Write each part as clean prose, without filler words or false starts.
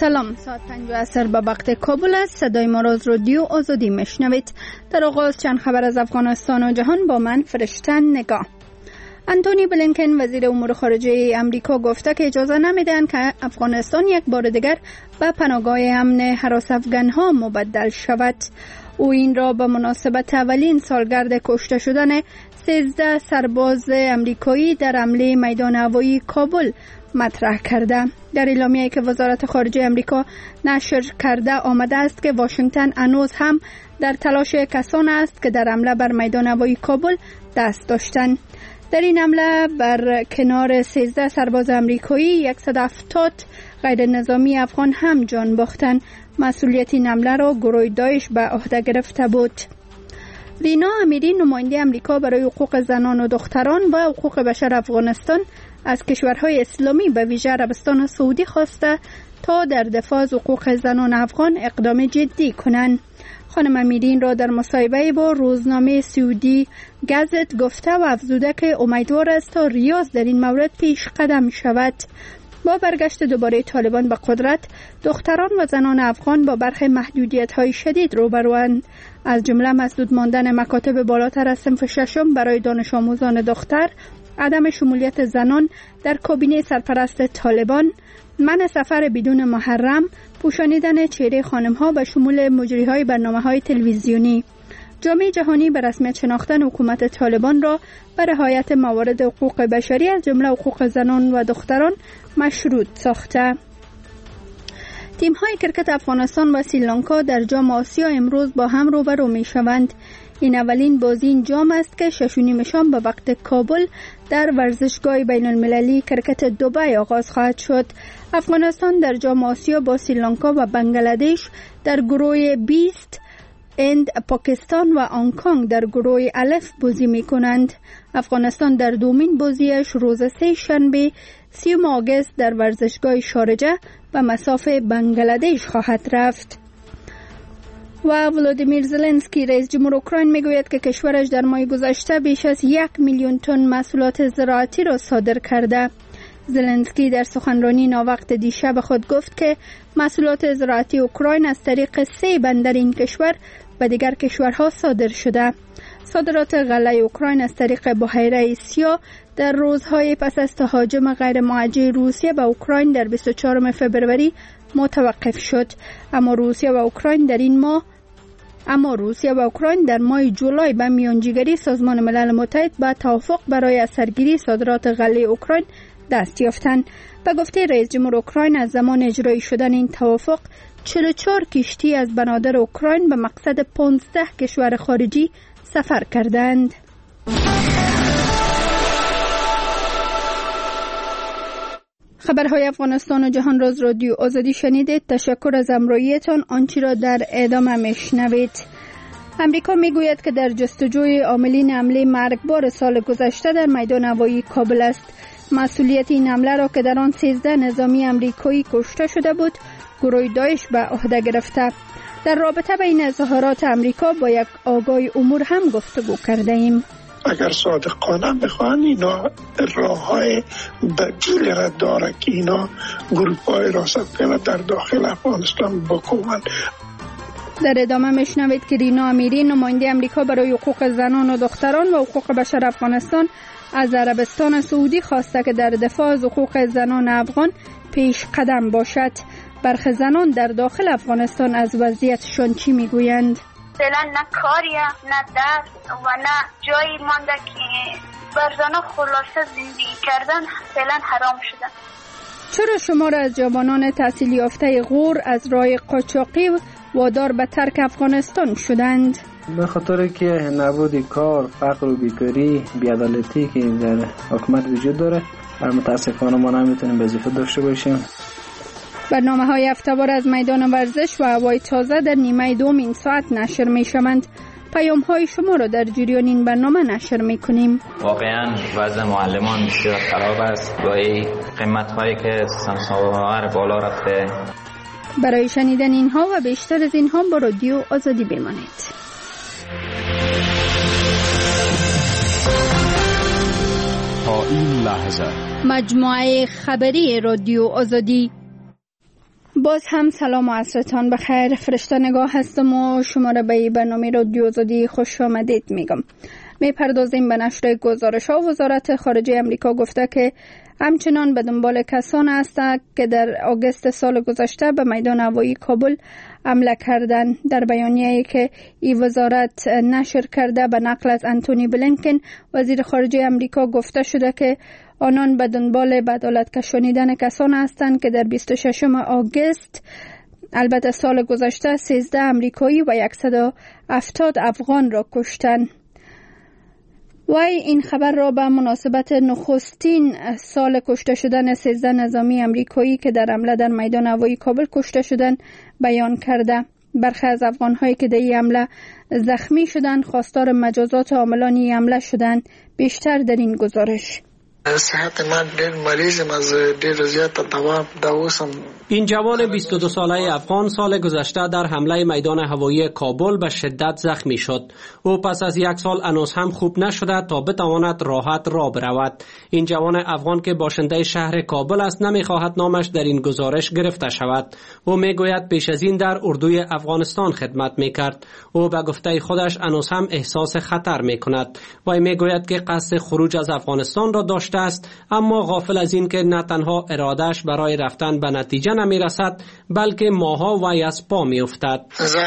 سلام، ساعت 5 عصر به وقت کابل است. صدای ما را از رادیو آزادی میشنوید. در آغاز چند خبر از افغانستان و جهان با من فرشتن نگاه. انتونی بلینکن وزیر امور خارجه امریکا گفته که اجازه نمیدهند که افغانستان یک بار دیگر به پناهگاه امن هراس افغانها مبدل شود. او این را به مناسبت اولین سالگرد کشته شدن 13 سرباز امریکایی در حمله میدان هوایی کابل مطرح کرده. در اعلامیه‌ای که وزارت خارجه امریکا نشر کرده آمده است که واشنگتن هنوز هم در تلاش کسان است که در حمله بر میدان هوایی کابل دست داشتند. در این حمله بر کنار 13 سرباز امریکایی 170 غیر نظامی افغان هم جان باختند. مسئولیت این حمله را گروه داعش به عهده گرفته بود. رینا امیری نماینده امریکا برای حقوق زنان و دختران و حقوق بشر افغانستان از کشورهای اسلامی به ویژه عربستان سعودی خواسته تا در دفاع از حقوق زنان افغان اقدام جدی کنند. خانم امیری این را در مصاحبه با روزنامه سعودی گزت گفته و افزوده که امیدوار است تا ریاض در این مورد پیش قدم شود. با برگشت دوباره طالبان به قدرت، دختران و زنان افغان با برخی محدودیت‌های شدید روبروند، از جمله مسدود ماندن مکاتب بالاتر از صنف ششم برای دانش آموزان دختر، عدم شمولیت زنان در کابینه سرپرست طالبان، منع سفر بدون محرم، پوشانیدن چهره خانم‌ها به شمول مجری‌های برنامه‌های تلویزیونی. جامعه جهانی به رسمیت شناختن حکومت طالبان را بر رعایت موارد حقوق بشری از جمله حقوق زنان و دختران مشروط ساخته. تیم‌های کرکت افغانستان و سریلانکا در جام آسیا امروز با هم روبرو می‌شوند. این اولین بازی این جام است که 6:30 شام به وقت کابل در ورزشگاه بین‌المللی کرکت دبی آغاز خواهد شد. افغانستان در جام آسیا با سریلانکا و بنگلادش در گروه 20 اند پاکستان و هنگ‌کنگ در گروه الف بازی می‌کنند. افغانستان در دومین بازیش روز سه شنبه 30 آگوست در ورزشگاه شارجه به مصاف بنگلادش خواهد رفت. و ولادیمیر زلنسکی رئیس جمهور اوکراین میگوید که کشورش در ماه گذشته بیش از 1 میلیون تن محصولات زراعتی را صادر کرده. زلنسکی در سخنرانی ناوقت دیشب خود گفت که محصولات زراعتی اوکراین از طریق 3 بندر این کشور به دیگر کشورها صادر شده. صادرات غله اوکراین از طریق بحیره سیاه در روزهای پس از تهاجم غیر موجه روسیه به اوکراین در 24 فبروری متوقف شد. اما روسیه و اوکراین در ماه جولای به میانجیگری سازمان ملل متحد با توافق برای از سرگیری صادرات غله اوکراین دست یافتند. به گفته رئیس جمهور اوکراین از زمان اجرایی شدن این توافق 44 کشتی از بنادر اوکراین به مقصد 15 کشور خارجی سفر کردند. خبرهای افغانستان و جهان را از رادیو آزادی شنیدید. تشکر از همراهیتان. آنچه را در ادامه میشنوید. امریکا میگوید که در جستجوی عاملین حمله مرگبار سال گذشته در میدان هوایی کابل است. مسئولیت این حمله را که در آن 13 نظامی امریکایی کشته شده بود، گروه داعش به عهده گرفته. در رابطه با این اظهارات امریکا با یک آگاه امور هم گفتگو کرده ایم. اگر صادقانه بخواهند اینا راه‌های بدیل را داره که اینا گروه‌های راست‌پیما در داخل افغانستان بکنند. در ادامه میشنوید که رینا امیری نماینده امریکا برای حقوق زنان و دختران و حقوق بشر افغانستان از عربستان سعودی خواسته که در دفاع از حقوق زنان افغان پیش قدم باشد. برخی زنان در داخل افغانستان از وضعیتشان چی میگویند؟ فعلا نه کاریه، نه دست و نه جایی مانده که بر زنان خلاصه زندگی کردن فعلا حرام شده. چرا شمار از جوانان تحصیل یافته غور از راه قاچاقی وادار به ترک افغانستان شدند؟ به خاطر که نبود کار، فقر و بیکاری، بی‌عدالتی که در حکومت وجود داره، متاسفانه ما نمیتونیم وظیفه داشته باشیم. برنامه‌های هفته‌وار از میدان ورزش و هوای تازه در نیمه دوم این ساعت نشر می‌شوند. پیام‌های شما را در جریان این برنامه نشر می‌کنیم. واقعاً وضع معلمان بسیار خراب است. با قیمت‌هایی که سنگسار بالا رفته. برای شنیدن اینها و بیشتر از اینها با رادیو آزادی بمانید. تا این لحظه مجموعه خبری رادیو آزادی. باز هم سلام و عصرتان بخیر. فرشته نگاه هستم و شما را به برنامه رادیو آزادی خوش آمدید میگم. میپردازیم به نشر گزارش ها. وزارت خارجه امریکا گفته که همچنان به دنبال کسان است که در آگوست سال گذشته به میدان هوایی کابل حمله کردند. در بیانیه‌ای که این وزارت نشر کرده به نقل از انتونی بلینکن وزیر خارجه امریکا گفته شده که آنان به دنبال به عدالت کشانیدن کسان هستند که در 26 آگوست البته سال گذشته 13 امریکایی و 170 افغان را کشتند. وی این خبر را به مناسبت نخستین سال کشته شدن 13 نظامی امریکایی که در حمله در میدان هوایی کابل کشته شدند بیان کرده. برخی از افغان‌هایی که در این حمله زخمی شدند خواستار مجازات عاملان این حمله شدند. بیشتر در این گزارش. صحت من دیر مریضم، از دیر زیاد دواسم. این جوان 22 ساله افغان سال گذشته در حمله میدان هوایی کابل به شدت زخمی شد. او پس از 1 سال هنوز هم خوب نشده تا بتواند راحت راه برود. این جوان افغان که باشنده شهر کابل است نمیخواهد نامش در این گزارش گرفته شود. او میگوید پیش از این در اردوی افغانستان خدمت میکرد. او به گفته خودش هنوز هم احساس خطر میکند. وی میگوید که قصد خروج از افغانستان را داشته است، اما غافل از این که نه تنها ارادهش برای رفتن به نتیجه نمی رسد بلکه ماها وی از پا می افتد.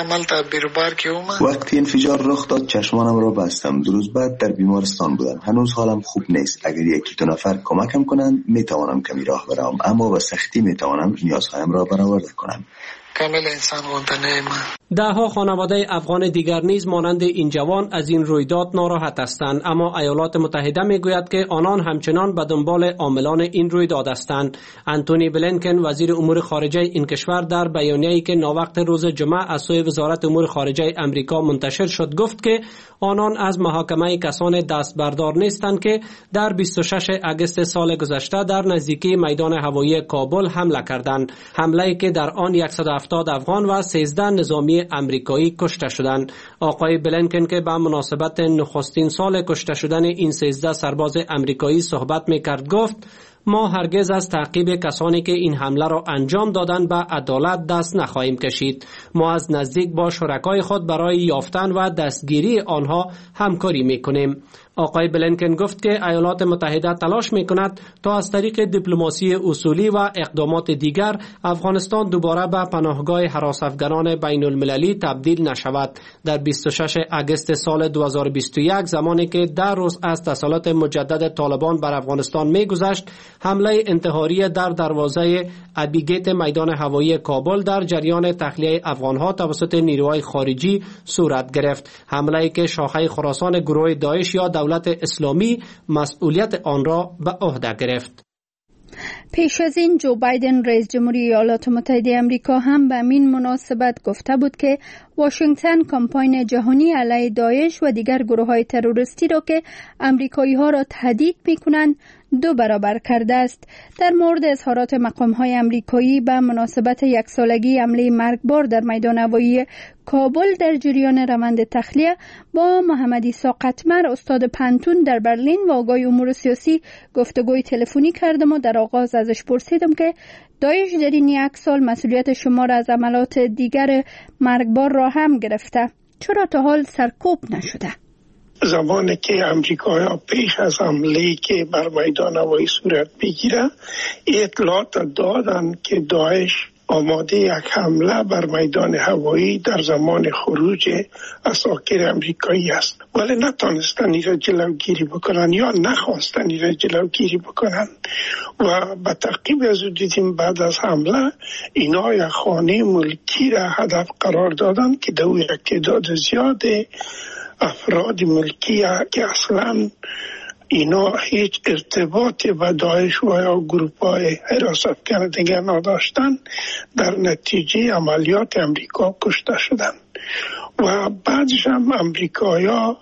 وقتی انفجار رخ داد چشمانم را بستم. 2 روز بعد در بیمارستان بودم. هنوز حالم خوب نیست. اگر 1-2 نفر کمکم کنند می توانم کمی راه بروم، اما به سختی می توانم نیازهایم را برآورده کنم. کامل انسان ماندنه من. دهها خانواده افغان دیگر نیز مانند این جوان از این رویداد ناراحت هستند، اما ایالات متحده میگوید که آنان همچنان به دنبال عاملان این رویداد هستند. انتونی بلینکن وزیر امور خارجه این کشور در بیانیه‌ای که ناوقت روز جمعه از سوی وزارت امور خارجه امریکا منتشر شد گفت که آنان از محاکمه کسان دستبردار نیستند که در 26 آگوست سال گذشته در نزدیکی میدان هوایی کابل حمله کردند. حمله‌ای که در آن 170 افغان و 13 نظامی امریکایی کشته شدند. آقای بلینکن که به مناسبت نخستین سال کشته شدن این 13 سرباز امریکایی صحبت می‌کرد گفت ما هرگز از تعقیب کسانی که این حمله را انجام دادند به عدالت دست نخواهیم کشید. ما از نزدیک با شرکای خود برای یافتن و دستگیری آنها همکاری می‌کنیم. آقای بلینکن گفت که ایالات متحده تلاش می‌کند تا از طریق دیپلماسی اصولی و اقدامات دیگر افغانستان دوباره به پناهگاه هراس افغانان بین المللی تبدیل نشود. در 26 آگوست سال 2021 زمانی که 10 روز از تسلط مجدد طالبان بر افغانستان می‌گذشت، حمله انتحاری در دروازه ابیگیت میدان هوایی کابل در جریان تخلیه افغانها توسط نیروهای خارجی صورت گرفت. حمله‌ای که شاخه خراسان گروه داعش یا دولت اسلامی مسئولیت آن را به عهده گرفت. پیش از این جو بایدن رئیس جمهوری ایالات متحده آمریکا هم به این مناسبت گفته بود که واشنگتن کمپاین جهانی علیه داعش و دیگر گروه‌های تروریستی را که آمریکایی‌ها را تهدید می‌کنند 2 برابر کرده است. در مورد اظهارات مقام‌های آمریکایی به مناسبت 1 سالگی حمله مرگبار در میدان هوایی کابل در جریان روند تخلیه با محمد عیسی قطمر استاد پنتون در برلین و آقای امور سیاسی گفتگوی تلفنی کردم و در آغاز ازش پرسیدم که داعش در این 1 سال مسئولیت شما را از عملات دیگر مرگبار را هم گرفته، چرا تا حال سرکوب نشده؟ زمانی که امریکایی‌ها پیش از حمله که بر میدان هوایی صورت بگیره اطلاعات دادن که داعش آماده یک حمله بر میدان هوایی در زمان خروج عساکر امریکایی است، ولی نتانستن این را جلوگیری بکنن یا نخواستن این را جلوگیری بکنن و به تعقیب از دیدیم بعد از حمله اینا یک خانه ملکی را هدف قرار دادن که در یک تعداد زیاد افراد ملکی که اصلا اینا هیچ ارتباطی با داعش و یا گروه‌های حراست کننده نداشتن در نتیجه عملیات امریکا کشته شدند و بعدش هم امریکایی‌ها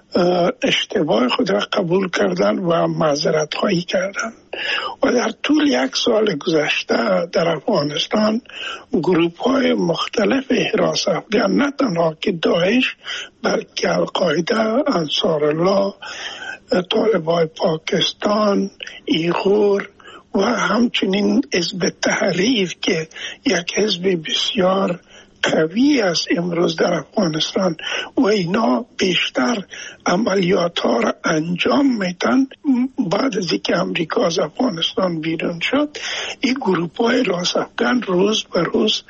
اشتباه خود را قبول کردن و معذرت خواهی کردن و در طول 1 سال گذشته در افغانستان گروه‌های مختلف حراس افغان نه تنها که داعش بلکه القاعده، انصار الله، طالبان پاکستان، ایغور و همچنین حزب تحریر که یک حزب بسیار قوی است امروز در افغانستان و اینا بیشتر عملیات ها را انجام میتن. بعد از اینکه امریکا از افغانستان بیرون شد، این گروپ های راست افغان روز به روز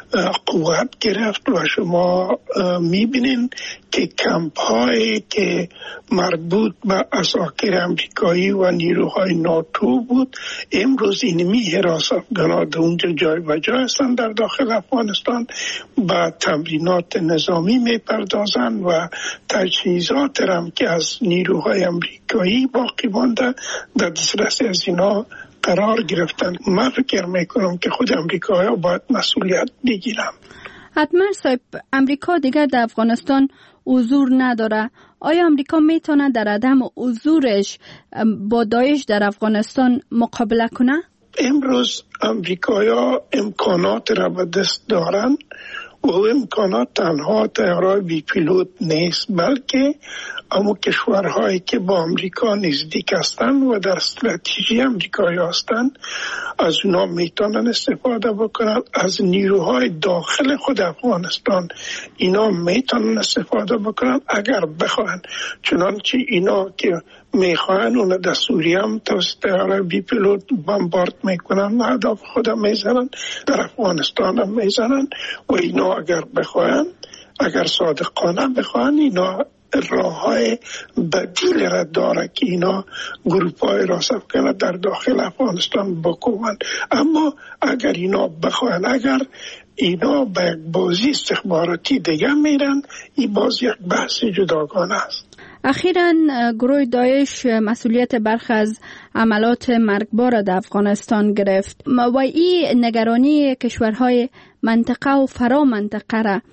قوت گرفت و شما میبینین که کمپ هایی که مربوط به عساکر امریکایی و نیروهای ناتو بود، امروز اینمی حراس افغان در اونجا جای و جای هستند در داخل افغانستان، با تمرینات نظامی میپردازند و تجهیزات هم که از نیروهای امریکایی باقی مانده در دسترس از اینا قرار گرفتن. من فکر میکنم که خود امریکایی باید مسئولیت بگیرن. حتما صاحب، امریکا دیگر در افغانستان حضور نداره. آیا امریکا میتونه در عدم حضورش با داعش در افغانستان مقابله کنه؟ امروز امریکایا امکانات را به دست دارن و امکانات تنها طیاره‌های بی پیلوت نیست، بلکه اما کشورهایی که با امریکا نزدیک هستند و در استراتژی امریکایی هستند از اونا میتونن استفاده بکنن. از نیروهای داخل خود افغانستان اینا میتونن استفاده بکنن اگر بخواهن، چنانچه اینا که میخواهن اون در سوریه هم توسط طیاره بی پیلوت بمبارد میکنن و هدف خود میزنن، در افغانستان هم میزنن و اینا اگر بخواهن، اگر صادقانه بخواهن، اینا راه های بدیل را داره که اینا گروپ های راست افغان در داخل افغانستان بکنن. اما اگر اینا بخواهن، اگر اینا به یک بازی استخباراتی دیگه میرن، این باز یک بحث جداگانه است. اخیراً گروه داعش مسئولیت برخی از عملات مرگبار در افغانستان گرفت و این نگرانی کشورهای منطقه و فرا منطقه را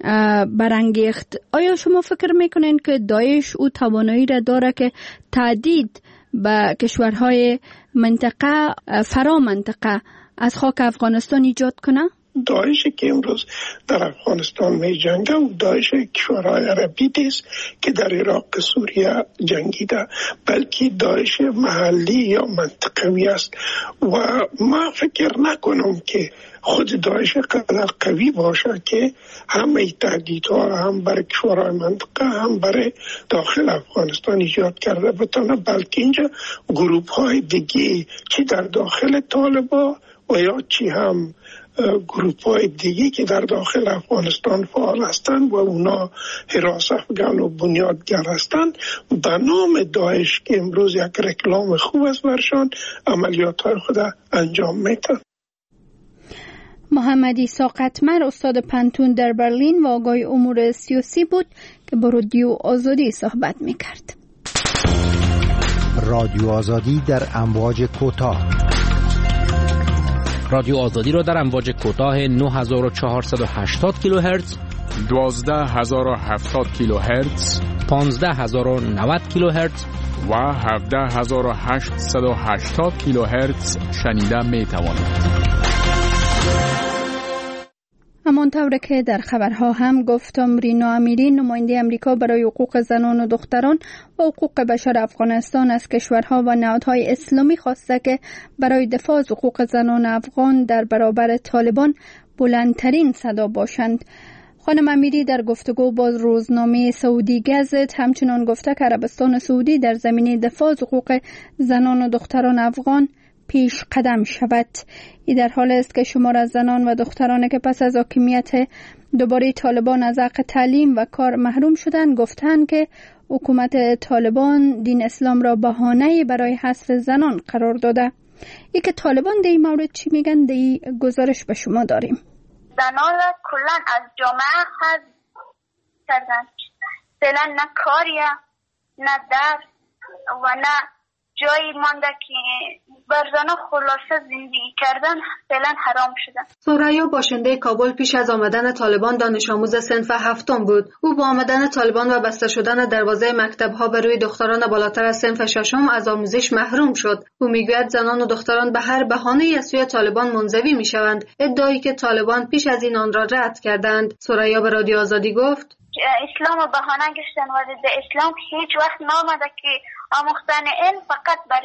برانگیخت. آیا شما فکر میکنین که داعش او توانایی را داره که تهدید به کشورهای منطقه فرا منطقه از خاک افغانستان ایجاد کنه؟ داعشی که امروز در افغانستان می جنگه و داعش کشورهای عربی نیست که در عراق سوریه جنگیده، بلکه داعش محلی یا منطقوی است و ما فکر نکنم که خود داعش قدر قوی باشه که همه تهدیدها هم برای کشورهای منطقه هم برای داخل افغانستان ایجاد کرده بتونه، بلکه اینجا گروپ های دیگه چی در داخل طالبان و یا چی هم گروپ های دیگه که در داخل افغانستان فعال هستند و اونا حراس افغان و بنیادگر هستند، به نام داعش که امروز یک رکلام خوب است برشان عملیات های خود انجام میتن. محمد عیسی قطمر، استاد پنتون در برلین و آگاه امور سیاسی بود که با رادیو آزادی صحبت میکرد. رادیو آزادی در امواج کوتاه. رادیو آزادی را در امواج کوتاه 9480 کیلوهرتز، 12070 کیلوهرتز، 15090 کیلوهرتز و 17880 کیلوهرتز شنیده می توانید. همانطور که در خبرها هم گفتم، رینا امیری، نماینده امریکا برای حقوق زنان و دختران و حقوق بشر افغانستان از کشورها و نهادهای اسلامی خواسته که برای دفاع از حقوق زنان افغان در برابر طالبان بلندترین صدا باشند. خانم امیری در گفتگو با روزنامه سعودی گزت همچنان گفته که عربستان سعودی در زمینه دفاع از حقوق زنان و دختران افغان پیش قدم شود. این در حال است که شمار از زنان و دخترانی که پس از حاکمیت دوباره طالبان از حق تعلیم و کار محروم شدند گفتند که حکومت طالبان دین اسلام را بهانه برای حذف زنان قرار داده. ای که طالبان در این مورد چی میگن، در این گزارش به شما داریم. زنان را کلا از جامعه حذف کردن، فعلا نه کاریه، نه درس و نه جایی مانده که بر زنان خلاصه زندگی کردن فعلا حرام شده. ثریا باشنده کابل پیش از آمدن طالبان دانش آموز صنف هفتم بود. او با آمدن طالبان و بسته شدن دروازه مکتب‌ها بر روی دختران بالاتر از صنف ششم از آموزش محروم شد. او میگوید زنان و دختران به هر بهانه‌ای از سوی طالبان منزوی میشوند، ادعایی که طالبان پیش از این آن را رد کردند. ثریا به رادیو آزادی گفت: اسلام بهانه گشتن و در اسلام هیچ وقت نامده که آموختن علم فقط برای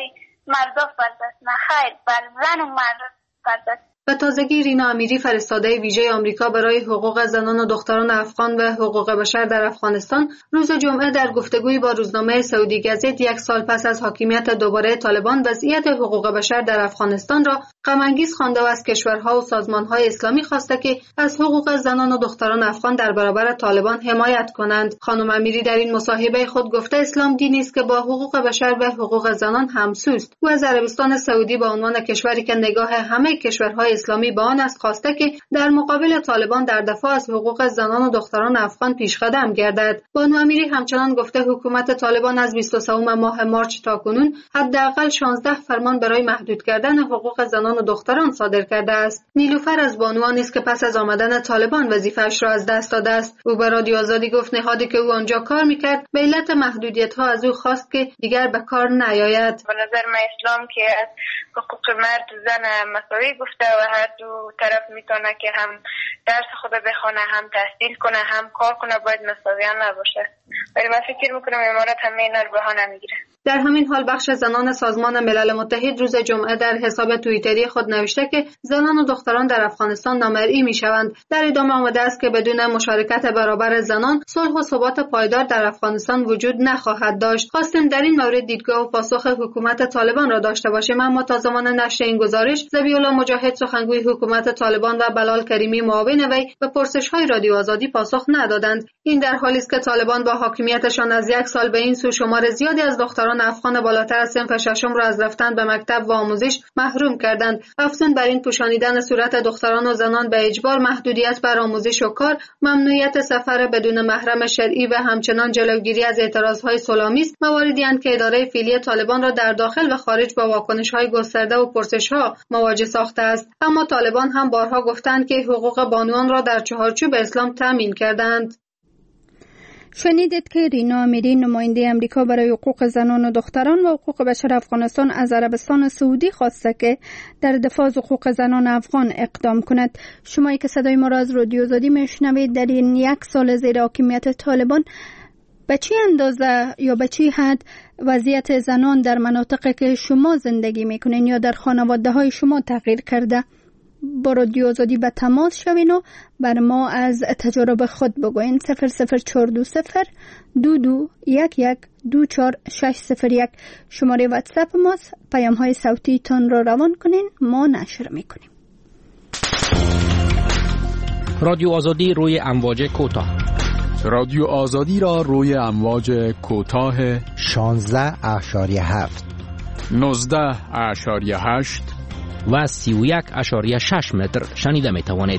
مردا فرض است. نه خیر، بر زن و مرد فرض است. به تازگی رینا امیری فرستاده ویژه آمریکا برای حقوق زنان و دختران افغان و حقوق بشر در افغانستان روز جمعه در گفتگوی با روزنامه سعودی گزیت یک سال پس از حاکمیت دوباره طالبان وضعیت حقوق بشر در افغانستان را غم‌انگیز خوانده و از کشورها و سازمان‌های اسلامی خواسته که از حقوق زنان و دختران افغان در برابر طالبان حمایت کنند. خانم امیری در این مصاحبه خود گفته اسلام دینی است که با حقوق بشر و حقوق زنان همسوست. او از عربستان سعودی به عنوان کشوری که نگاه همه کشورهای اسلامی به آن است خواسته که در مقابل طالبان در دفاع از حقوق زنان و دختران افغان پیشقدم گردد. بانو امیری همچنان گفته حکومت طالبان از 23 ماه مارچ تا کنون حداقل 16 فرمان برای محدود کردن حقوق زنان و دختران صادر کرده است. نیلوفر از بانوان است که پس از آمدن طالبان وظیفه‌اش را از دست داده است. او به رادیو آزادی گفت نهادی که او آنجا کار می‌کرد به علت محدودیت‌ها از او خواست که دیگر به کار نیاید. به نظر من اسلام که از حقوق مرد و زن مساوی گفته و هر دو طرف میتونه که هم درس خود بخونه، هم تحصیل کنه، هم کار کنه، باید مساویان نباشه. ولی من فکر میکنم امارات همه اینا رو بهانه میگیره. در همین حال بخش زنان سازمان ملل متحد روز جمعه در حساب توییتری خود نوشته که زنان و دختران در افغانستان نامرئی میشوند. در ادامه آمده است که بدون مشارکت برابر زنان صلح و ثبات پایدار در افغانستان وجود نخواهد داشت. خواستیم در این مورد دیدگاه و پاسخ حکومت طالبان را داشته باشیم، اما تا زمان نشر این گزارش ذبیح‌الله مجاهد سخنگوی حکومت طالبان و بلال کریمی معاون وی به پرسش‌های رادیو آزادی پاسخ ندادند. این در حالی است که طالبان با حاکمیتشان از یک سال به این سو شمار زیادی از دختران افغان بالاتر از صنف ششم را از رفتن به مکتب و آموزش محروم کردند. افزون بر این پوشانیدن صورت دختران و زنان به اجبار، محدودیت بر آموزش و کار، ممنوعیت سفر بدون محرم شرعی و همچنان جلوگیری از اعتراضهای صلح‌آمیز مواردی اند که اداره فعلی طالبان را در داخل و خارج با واکنش‌های گسترده و پرسش‌ها مواجه ساخته است. اما طالبان هم بارها گفتند که حقوق بانوان را در چهارچوب اسلام تامین کردند. شنیدید که رینا امیری نماینده امریکا برای حقوق زنان و دختران و حقوق بشر افغانستان از عربستان سعودی خواسته که در دفاع از حقوق زنان افغان اقدام کند. شمایی که صدای ما را از رادیو آزادی میشنوید، در این یک سال زیر حاکمیت طالبان به چه اندازه یا به چه حد وضعیت زنان در مناطقی که شما زندگی میکنین یا در خانواده های شما تغییر کرده؟ با رادیو آزادی به تماس شوین و بر ما از تجربه خود بگوین. 00420 2211 24601 شماره واتساپ ماست. پیام های صوتی تان را روان کنین، ما نشر میکنیم. رادیو آزادی روی امواج کوتاه. رادیو آزادی را روی امواج کوتاه 16.7 19.8 و 31.6 متر شنیده می توانید.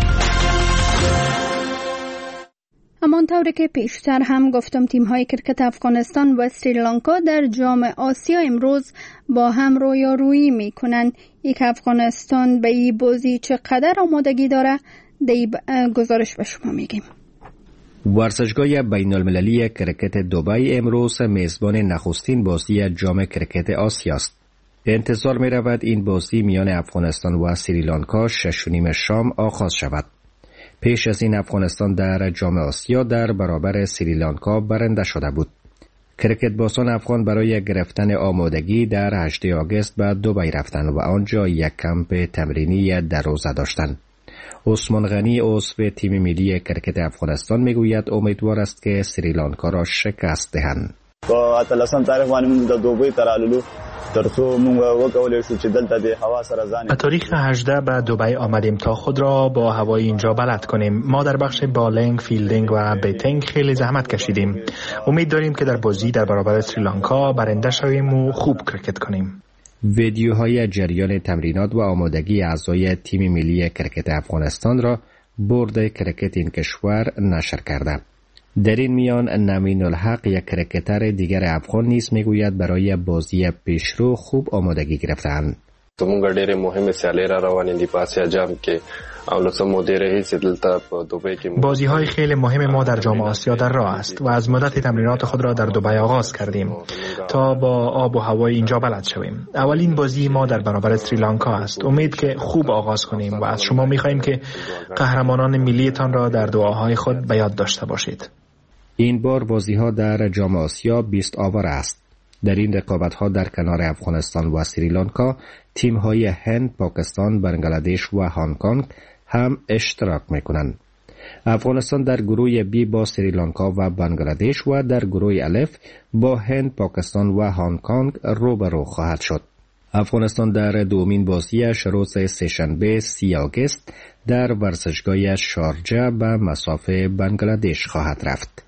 همانطور که پیشتر هم گفتم، تیم‌های کرکت افغانستان و سریلانکا در جام آسیا امروز با هم رویارویی می‌کنند. یک افغانستان به این بازی چقدر آمادگی داره، در گزارش به شما میگیم. ورزشگاه بین المللی کرکت دبی امروز میزبان نخستین بازی جام کرکت آسیا است. انتظار می رود این بازی میان افغانستان و سریلانکا 6:30 شام آغاز شود. پیش از این افغانستان در جام آسیا در برابر سریلانکا برنده شده بود. کرکت بازان افغان برای گرفتن آمادگی در 8 آگوست به دبی رفتند و آنجا یک کمپ تمرینی در روزه داشتند. عثمان غنی عضو تیم ملی کرکت افغانستان میگوید امیدوار است که سریلانکا را شکست دهند. په اتلسم تاریخ باندې موږ د دوبۍ تراللو ترڅو موږ وکولای شو چې دلته د هوا سره ځان. به تاریخ 18 به دبی آمدیم تا خود را با هوای اینجا بلد کنیم. ما در بخش بالینگ، فیلدینگ و بیتینگ خیلی زحمت کشیدیم. امید داریم که در بازی در برابر سریلانکا برنده شویم و خوب کرکت کنیم. ویدیوهای جریان تمرینات و آمادگی اعضای تیم ملی کرکت افغانستان را بورد کرکت این کشور نشر کرده. در این میان نمین الحق یک کرکتر دیگر افغان نیز میگوید برای بازی پیشرو خوب آمادگی گرفتند. زموږ ډېرې مهمه سیالۍ را روانې دي په آسیا جام کې او له څه مودې راهیسې دلته په دوبۍ کې بازی‌های خیلی مهم ما در جام آسیا در راه است و از مدت تمرینات خود را در دبی آغاز کردیم تا با آب و هوای اینجا بلد شویم. اولین بازی ما در برابر سریلانکا است. امید که خوب آغاز کنیم و از شما می‌خواهیم که قهرمانان ملیتان را در دعاهای خود به یاد داشته باشید. این بار بازی‌ها در جام آسیا 20 آور است. در این رقابت‌ها در کنار افغانستان و سریلانکا، تیم‌های هند، پاکستان، بنگلادش و هنگ کنگ هم اشتراک می‌کنند. افغانستان در گروه بی با سریلانکا و بنگلادش و در گروه الف با هند، پاکستان و هنگ کنگ روبرو خواهد شد. افغانستان در دومین بازیش روز سه‌شنبه 30 آگوست در ورزشگاه شارجه به مصاف بنگلادش خواهد رفت.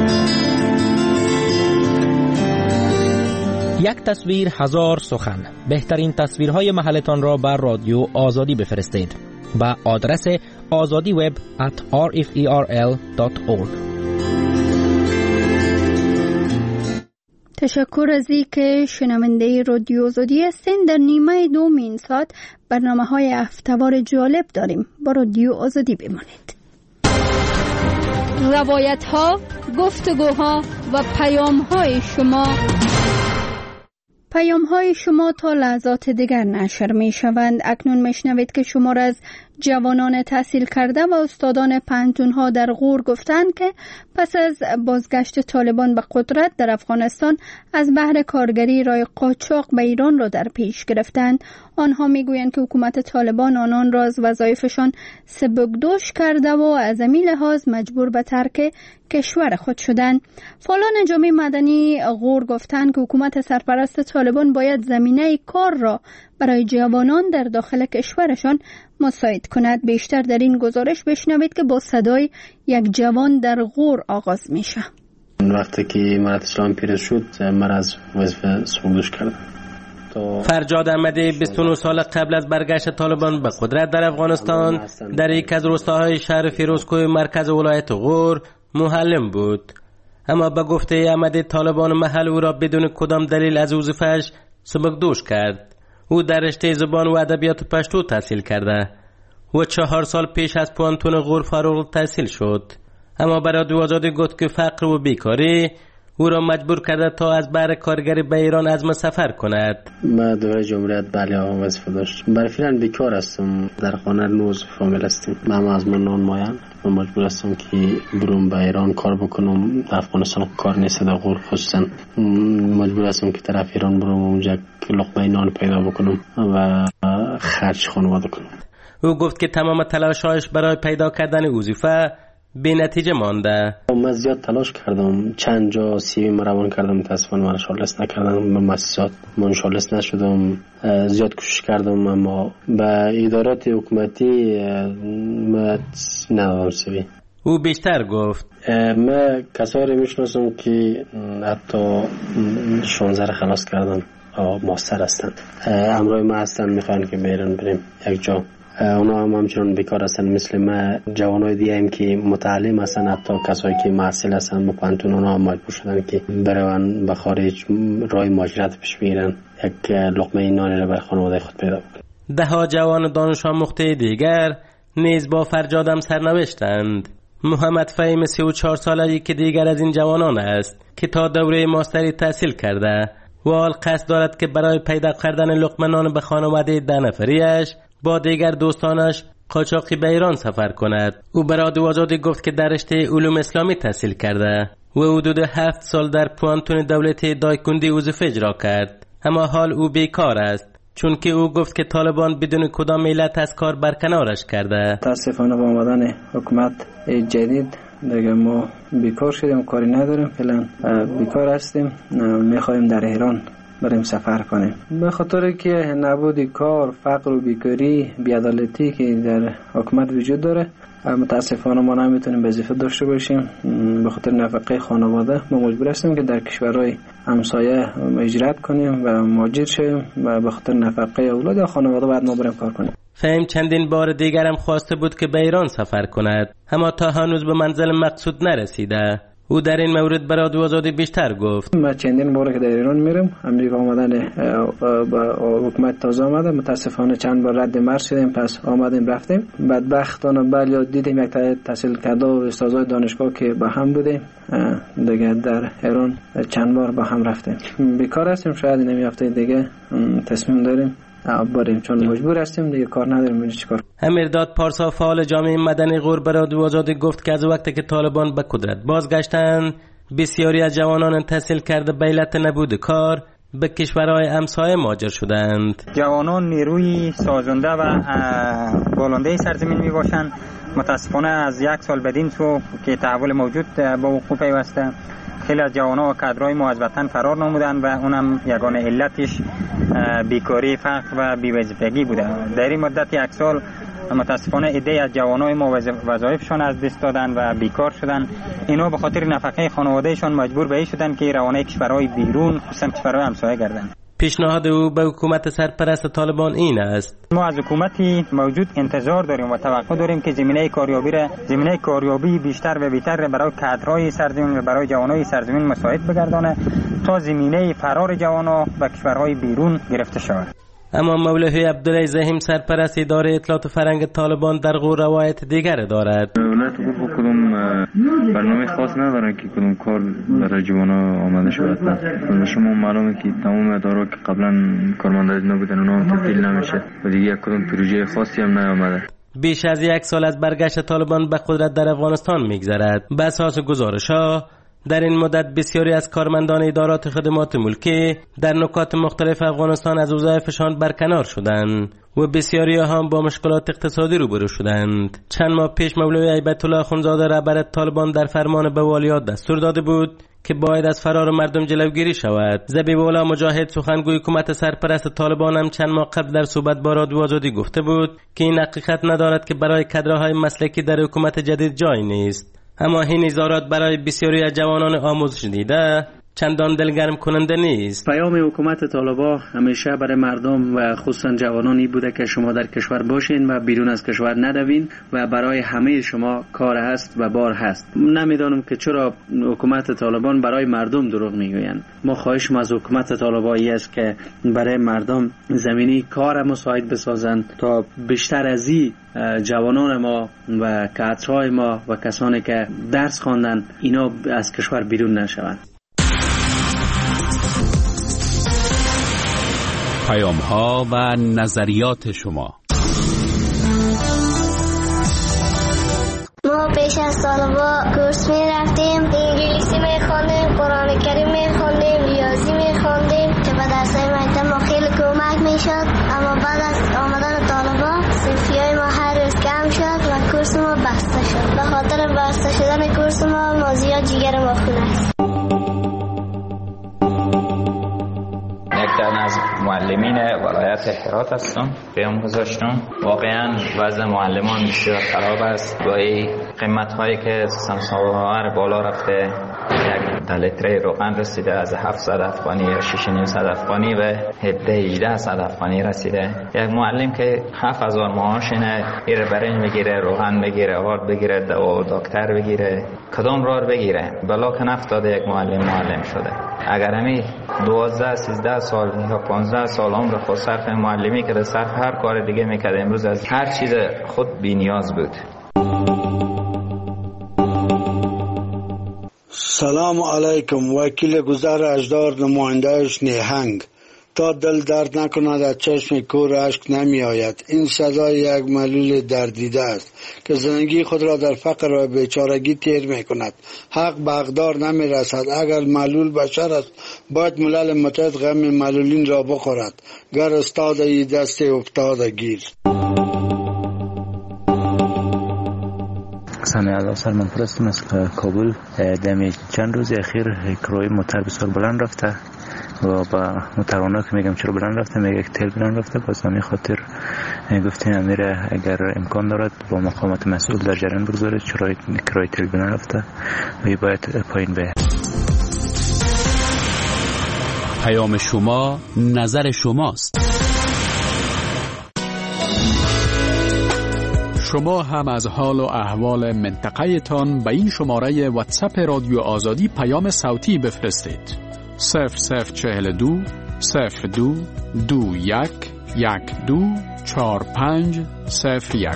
یک تصویر هزار سخن. بهترین تصویرهای محلتان را بر رادیو آزادی بفرستید با آدرس azadiweb@rferl.org. تشکر از اینکه شنونده رادیو آزادی هستین. در نیمه دوم این ساعت برنامه‌های هفته‌وار جالب داریم. با رادیو آزادی بمانید. روایت‌ها، گفتگوها و پیام‌های شما تا لحظات دیگر نشر می‌شوند. اکنون می‌شنوید که شما را از جوانان تحصیل کرده و استادان پانتون‌ها در غور گفتند که پس از بازگشت طالبان به قدرت در افغانستان از بهر کارگری راه قاچاق به ایران را در پیش گرفتند. آنها میگویند که حکومت طالبان آنان را از وظایفشان سبکدوش کرده و از همین لحاظ مجبور به ترک کشور خود شدند. فعالان جامعه مدنی غور گفتند که حکومت سرپرست طالبان باید زمینه کار را برای جوانان در داخل کشورشان مساعد کند. بیشتر در این گزارش بشنوید که با صدای یک جوان در غور آغاز میشه. وقتی که امارت اسلامی پیروز شد، من از وظیفه سبکدوش کردم. فرجاد احمدی 29 سال قبل از برگشت طالبان به قدرت در افغانستان در یک از روستاهای شهر فیروزکوه مرکز ولایت غور معلم بود. اما به گفته احمدی طالبان محل او را بدون کدام دلیل از وظیفه‌اش سبکدوش کرد. او در رشته زبان و ادبیات پشتو تحصیل کرده و 4 سال پیش از پانتون غور فارغ التحصیل شد. اما برای آزادی گفت که فقر و بیکاری او را مجبور کرده تا از بهر کارگری به ایران عزم سفر کند. ما دوره جمهوریت بله آقا وظیفه داشت. برای فعلا بیکار هستم. در خانه 9 فامیل هستیم. من از من نانمایم و مجبور هستم که برم به ایران کار بکنم. افغانستان کار نیست در غور، خصوصا مجبور هستم که طرف ایران برم اونجا که لقمه نان پیدا بکنم و خرج خانواده کنم. او گفت که تمام تلاش‌هایش برای پیدا کردن وظیفه بی نتیجه مانده. من زیاد تلاش کردم، چند جا سی وی روان کردم، متاسفانه من شارلست نکردم. به مؤسسات من شارلست نشدم. زیاد کوشش کردم اما به ادارات حکومتی من ندادم سی. او بیشتر گفت من کسایی رو میشناسم که حتی 16 خلاص کردن، ماستر هستن، همراه ما هستن، میخوان که بیرون بریم یک جا. اونا هم همچنان بیکار هستن مثل ما. جوانای دیگه هم که متعلم هستن، حتی کسایی که محصل هستن مپانتون، اونا هم مجبور شدن که برون به خارج راه مهاجرت پیش بگیرن، یک لقمه نان را برای خانواده خود پیدا بکنن. ده جوان دانش آموخته دیگر نیز با فرجادم سرنوشتند. محمد فهیم 34 سالگی که دیگر از این جوانان است که تا دوره ماستری تحصیل کرده و حال قصد دارد که برای پیدا کردن لقمه نان به خانواده 10 نفریش با دیگر دوستانش قاچاقی به ایران سفر کند. او برای آزادی گفت که در رشته علوم اسلامی تحصیل کرده و حدود 7 سال در پانتون دولتی دایکندی وظیفه اجرا کرد، اما حال او بیکار است چون که او گفت که طالبان بدون کدام علت از کار برکنارش کرده. متاسفانه با آمدن حکومت جدید دیگه ما بیکار شدیم، کاری نداریم، فعلا بیکار هستیم. میخوایم در ایران بریم سفر کنیم. به خاطر که نبود کار، فقر و بیکاری، بی‌عدالتی که در حکومت وجود داره، متاسفانه ما نمیتونیم وظیفه داشته باشیم. به خاطر نفقه خانواده ما مجبور هستیم که در کشورهای همسایه هجرت کنیم و مهاجر شویم و به خاطر نفقه اولاد و خانواده بعد ما بریم کار کنیم. فهم چندین بار دیگر هم خواسته بود که به ایران سفر کند، اما تا هنوز به منزل مقصود نرسیده. او در این مورد برای آزادی بیشتر گفت. ما چندین بار که در ایران میرم، امریکا آمدن حکومت تازه آمده، متاسفانه چند بار رد مرز شدیم، پس آمدیم رفتیم. بدبختانه بله دیدیم یک تحصیل کرده و استادای دانشگاه که با هم بودیم دیگه در ایران چند بار با هم رفتیم. بیکار هستیم، شاید این هفته دیگه تصمیم داریم بریم چون مجبور هستیم دیگه، کار نداریم چیکار. امیرداد پارسا فعال جامعه مدنی غور برای آزادی گفت که از وقتی که طالبان به قدرت بازگشتند بسیاری از جوانان تحصیل کرده به علت نبود کار به کشورهای همسایه مهاجر شدند. جوانان نیروی سازنده و بالنده سرزمین می باشند. متاسفانه از 1 سال بدین سو که تحول موجود با وقوع پیوسته، خیلی از جوانان و کادرهای ما از وطن فرار نمودند و اونم یگانه علتش بیکاری، فقر و بی‌وظیفگی بوده. در این مدت 1 سال متاسفانه عده از جوانای ما وظایفشان از دست دادن و بیکار شدن. اینا به خاطر نفقه خانوادهشان مجبور به این شدن که روانه کشورهای بیرون، خصوصا کشورهای همسایه گردند. پیشنهاد او به حکومت سرپرست طالبان این است: ما از حکومتی موجود انتظار داریم و توقع داریم که زمینه کاریابی بیشتر و بهتر برای کادرهای سرزمین و برای جوانای سرزمین مساعد بگردانه تا زمینه فرار جوانا به کشورهای بیرون گرفته شود. اما مولوی عبدالله زهیم سرپرست اداره اطلاعات و فرهنگ طالبان در غور روایت دیگر دارد. ولایت قرب کدوم برنامه خاص نداره که کدوم کار برای جوانا آماده شود. شما معلومه که تمام ادارات که قبلا کارمند نبودن اونها تبدیل نمیشه و دیگه کدوم پروژه خاصی هم نیامده. بیش از 1 سال از برگشت طالبان به قدرت در افغانستان میگذرد. به اساس گزارش‌ها در این مدت بسیاری از کارمندان ادارات خدمات ملکی در نقاط مختلف افغانستان از وظایفشان برکنار شدند و بسیاری هم با مشکلات اقتصادی روبرو شدند. چند ماه پیش مولوی هیبت الله اخوندزاده رهبر طالبان در فرمان به والیات دستور داده بود که باید از فرار مردم جلوگیری شود. زبیب الله مجاهد سخنگوی حکومت سرپرست طالبان هم چند ماه قبل در صحبت با رادیو آزادی گفته بود که این حقیقت ندارد که برای کادرهای مسلکی در حکومت جدید جای نیست. اما این اظهارات برای بسیاری از جوانان آموزش دیده چندان دلگرم کننده نیست. پیام حکومت طالبان همیشه برای مردم و خصوصا جوانانی بوده که شما در کشور باشین و بیرون از کشور ندوین و برای همه شما کار هست و بار هست. نمیدانم که چرا حکومت طالبان برای مردم دروغ میگویند. ما خواهشم از حکومت طالبان است که برای مردم زمینی کار مساعد بسازند تا بیشتر از این جوانان ما و کادرهای ما و کسانی که درس خواندن اینا از کشور بیرون نشوند. پیام‌ها و نظریات شما. ما پیش از طالبا کورس می رفتیم، انگلیسی می خواندیم، قرآن کریم می خواندیم، ریاضی می خواندیم که به درسای مکتب ما خیلی کمک می شد. اما بعد از آمدن طالبا صرفیای ما هر روز کم شد و کورس ما بسته شد. به خاطر بسته شدن کورس ما زیاد جگر ما خون است. از معلمین ولایت هرات هستم. پیام گذاشتم. واقعا وضع معلمان بسیار خراب است. با این قیمت‌هایی که سمساوار بالا رفته، یک لیتر روغن رسیده از 700 افغانی یا 6,500 افغانی و 17-1800 افغانی رسیده. یک معلم که 7000 معاش اینه، ایره برنج بگیره، روغن بگیره، آرد بگیره، دوا دکتر بگیره، کدام راه بگیره؟ بلا که نفتاده یک معلم شده. اگر همی 12-13 سال یا 15 سال عمر خود صرف معلمی که در صرف هر کار دیگه میکرد، امروز از هر چیز خود بی نیاز بود. سلام علیکم. وکیل گذر اجدار، نمایندهش نیهنگ. تا دل درد نکند از چشم کور اشک نمی آید. این صدای یک معلول دردیده است که زندگی خود را در فقر و بیچارگی تیر می کند. حق به حقدار نمی رسد. اگر معلول بشر است باید ملل متحد غم معلولین را بخورد. گر استاد ای دست افتاده گیر. سامی الله سلمان پرستم از کابل. دمی چند روز اخیر کرای موتر بسیار بلند رفته و با متوانا که میگم چرا بلند رفته، میگه که تیل بلند رفته. باز همین خاطر گفتیم امیره اگر امکان دارد با مقامات مسئول در جریان بگذاره چرا کرای تیل بلند رفته و باید پایین بیاد. پیام شما نظر شماست. شما هم از حال و احوال منطقه تان به این شماره واتساپ رادیو آزادی پیام صوتی بفرستید. 0042 02 21 12 45 01.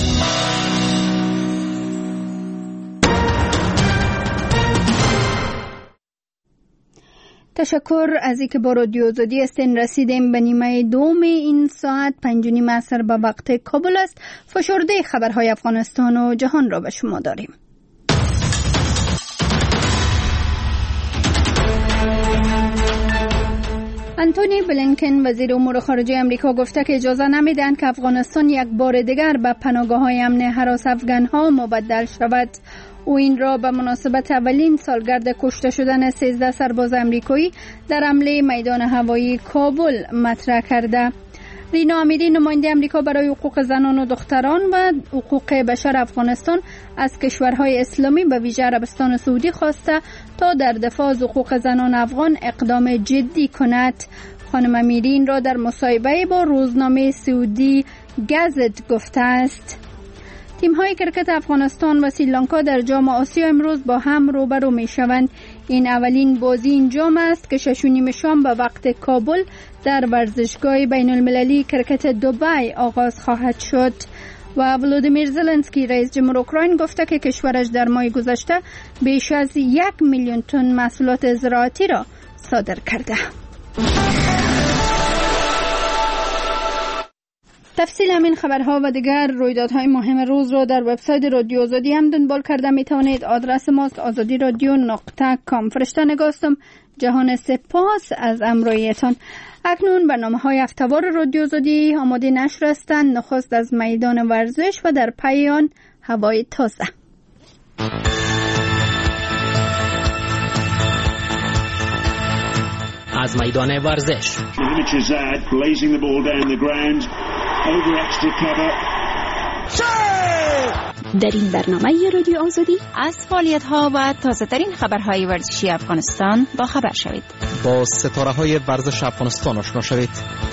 تشکر از اینکه با رادیو آزادی هستین. رسیدیم به نیمه دوم این ساعت. 5:30 عصر به وقت کابل است. فشرده خبرهای افغانستان و جهان را به شما داریم. آنتونی بلینکن وزیر امور خارجه امریکا گفته که اجازه نمیدن که افغانستان یک بار دیگر به پناهگاه‌های امن هراس افغان‌ها مبدل شود. او این را به مناسبت اولین سالگرد کشته شدن 13 سرباز امریکایی در حمله میدان هوایی کابل مطرح کرده. رینا امیری نماینده امریکا برای حقوق زنان و دختران و حقوق بشر افغانستان از کشورهای اسلامی به ویژه عربستان سعودی خواسته تا در دفاع از حقوق زنان افغان اقدام جدی کند. خانم امیری این را در مصاحبه با روزنامه سعودی گزت گفته است. تیم‌های کرکت افغانستان و سریلانکا در جام آسیا امروز با هم روبرو می‌شوند. این اولین بازی این جام است که 6:30 شام به وقت کابل در ورزشگاه بین‌المللی کرکت دبی آغاز خواهد شد. و ولودیمیر زلنسکی رئیس جمهور اوکراین گفته که کشورش در ماه گذشته بیش از 1 میلیون تن محصولات زراعتی را صادر کرده. تفصیل همین خبرها و دیگر رویدادهای مهم روز را در وبسایت رادیو آزادی هم دنبال کرده می توانید. آدرس ماست azadiradio.com. فرشته نگاستم. جهان سپاس از همراهیتان. اکنون برنامه‌های هفته‌وار رادیو آزادی آماده نشر هستند. نخست از میدان ورزش و در پی آن هوای تازه. از میدان ورزش در این برنامه رادیو آزادی از فعالیت‌ها و تازه‌ترین خبرهای ورزشی افغانستان با خبر شوید. با ستاره‌های ورزش افغانستان آشنا شوید.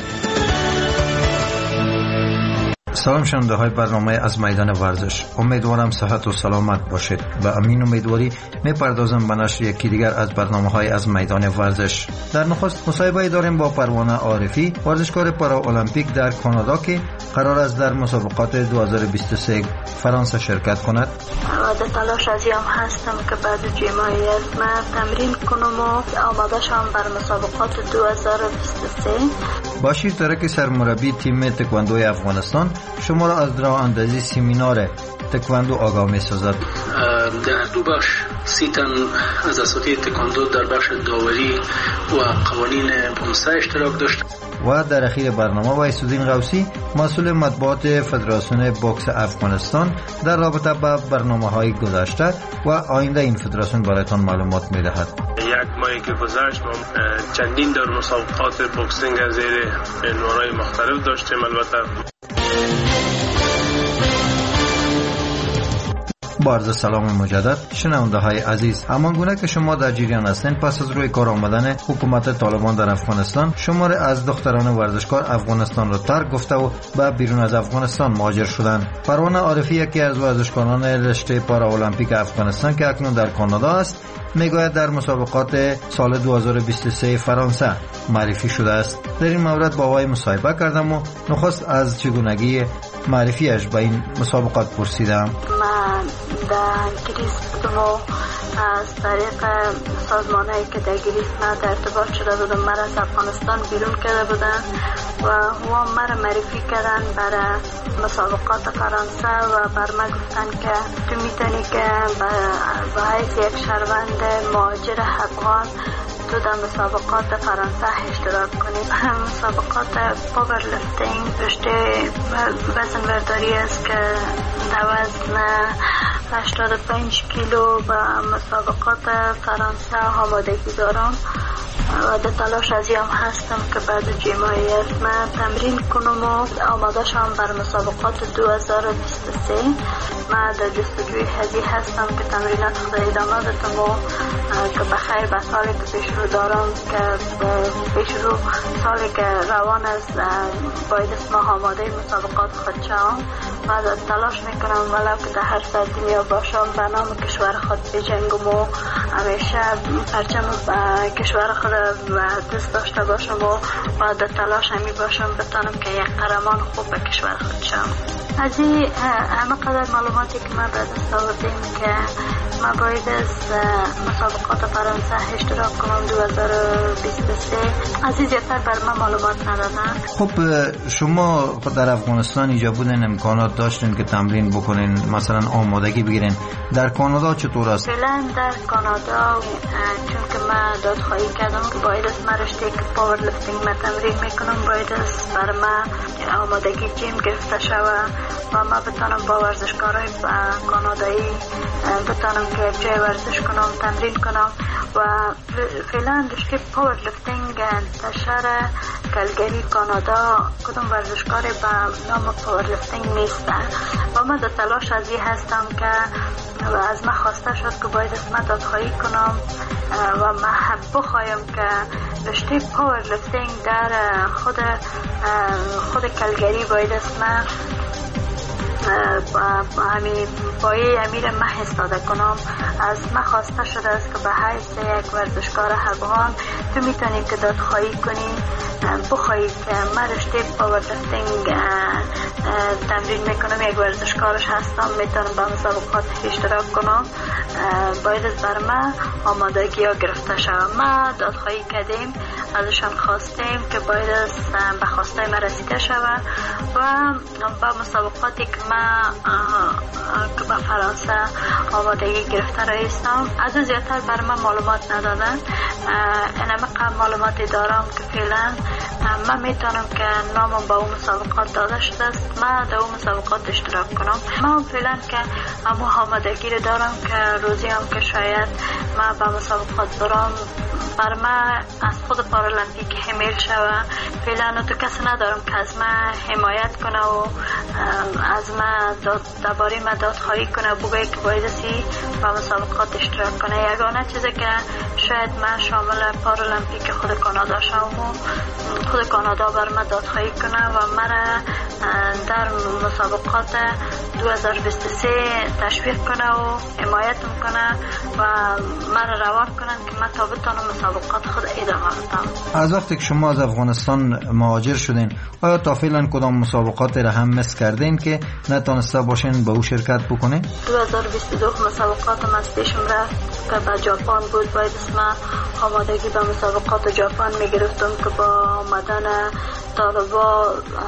سلام شنونده های برنامه از میدان ورزش. امیدوارم صحت و سلامت باشید. به امین امیدواری میپردازم به نشر یکی دیگر از برنامه های از میدان ورزش. در نخست مصاحبه داریم با پروانه عارفی، ورزشکار پارالمپیک در کانادا که قرار است در مسابقات 2023 فرانسه شرکت کند. در تلاش ازیم هستم که بعد جمعی از من تمرین کنم و آماده شم بر مسابقات 2023. باشیر ترک سرمربی تیم تکواندوی افغانستان شما را از راه اندازی سمینار تکواندو آگاه می سازد. در دو بخش 30 تن از اساتید تکواندو در بخش داوری و قوانین 15 اشتراک داشت. و در اخیر برنامه وایس‌الدین غوثی مسئول مطبوعات فدراسیون بوکس افغانستان در رابطه با برنامه‌های گذشته و آینده این فدراسیون برایتان معلومات می‌دهد. یک ماهی که گذشت ما چندین دور مسابقات بوکسینگ از زیر عنوان‌های مختلف داشتیم. البته با عرض سلام مجدد شنونده های عزیز، همان گونه که شما در جریان هستین، پس از روی کار آمدن حکومت طالبان در افغانستان شماره از دختران ورزشکار افغانستان را ترک گفته و به بیرون از افغانستان مهاجر شدند. پروانه عارفی یکی از ورزشکاران رشته پارالمپیک افغانستان که اکنون در کانادا است میگوید در مسابقات سال 2023 فرانسه معرفی شده است. در این مورد با وی مصاحبه کردم و نخست از چگونگی معرفیش به این مسابقات پرسیدم. من در انگلیس بودم و از طریق سازمانهایی که در انگلیس من در ارتباط شده بودم مرا از افغانستان بیرون کرده بودن و هم مرا معرفی کردن برای مسابقات فرانسه و بر من گفتن که تو میتونی که به حیث یک شهروند مهاجر افغان تو در مسابقات فرانسه اشتراک کنید. مسابقات پاور لیفتینگ رشته وزن برداری است که در وزن 85 کیلو به مسابقات فرانسه آمادگی دارم و در تلاش ازیم هستم که بعد جمعی از من تمرین کنم و آماده شم بر مسابقات 2023. من در جستجوی هدی هستم که تمرینات خود ادامه بدم و که بخیر به سالی که پیش رو دارم که پیش رو سالی که روان است باید اسم آماده مسابقات خود شم و تلاش میکنم ولو که در هر سرزمینی باشم به نام کشور خود بجنگم و همیشه پرچم کشور خود دست داشته باشم و در تلاش همی باشم بتانم که یک قهرمان خوب به کشور خود شم. از این همه قدر معلوماتی که من به دست آوردیم که من باید از مسابقات فرانسه اشتراک کنم 2023 از این زیادتر بر من معلومات ندادن. خب شما در افغانستان ایجاب بودن امکانات داشتین که تمرین بکنین، مثلا آمادگی بگیرین. در کانادا چطور است؟ فعلا در کانادا چون که من دادخواهی میکردم که باید از من رشته که پاور لیفتینگ من تمرین میکنم باید از بر من آمادگی جیم گرفته شوه و من بتانم با ورزشکارای کانادایی بتانم که جای ورزش کنم تمرین کنم و فعلا رشته پاور لیفتینگ در شهر کلگری کانادا کدوم ورزشکار به نام پاور لیفتینگ نیست و من در تلاش از این هستم که از من خواسته شد که باید از من دادخواهی کنم و من بخوایم که رشته پاور لیفتینگ در خود کلگری باید از من پایه امیر مه استاده کنم. از من خواسته شده است که به حیث یک ورزشکار افغان تو میتونی که دادخواهی کنی بخواهی که من رشته پاور لیفتینگ تمرین میکنم یک ورزشکارش هستم میتونم به مسابقات اشتراک کنم باید از بر من آمادگی ها گرفته شوم. ما دادخواهی کردیم ازشان خواستیم که باید از به خواسته ما رسیده شود و با مسابقاتی که من که به فرانسه آمادگی گرفته رایستم از اون زیادتر بر من معلومات ندادن. اینم معلوماتی دارم که فعلا من میتونم که نامم با اون مسابقات داده شده است من در اون مسابقات اشتراک کنم. من فعلا که همون آمادگی رو دارم که روزی هم که شاید من به مسابقات برام بر من از خود پارالمپیک حمایت شوه. فعلا تو کسی ندارم که از من حمایت کنه و از من درباره من دادخواهی کنه بگه که باید سی به مسابقات اشتراک کنه. یگانه چیزی که شاید من شامل پارالمپیک خود کانادا شوم و خود کانادا بر من دادخواهی کنه و مرا در مسابقات 2023 تشویق کنه و حمایت کنه و مرا روان کنن که من تا بتونم مسابقات خود ادامه بدم. از وقتی که شما از افغانستان مهاجر شدین آیا تا فعلا کدام مسابقات را هم مس کردین که نتونسته باشین به او شرکت بکنین؟ 2022 مسابقاتم از پیشم رفت که به ژاپن بود. باید اسم آمادگی به مسابقات ژاپن میگرفتم که با آمدن طالبا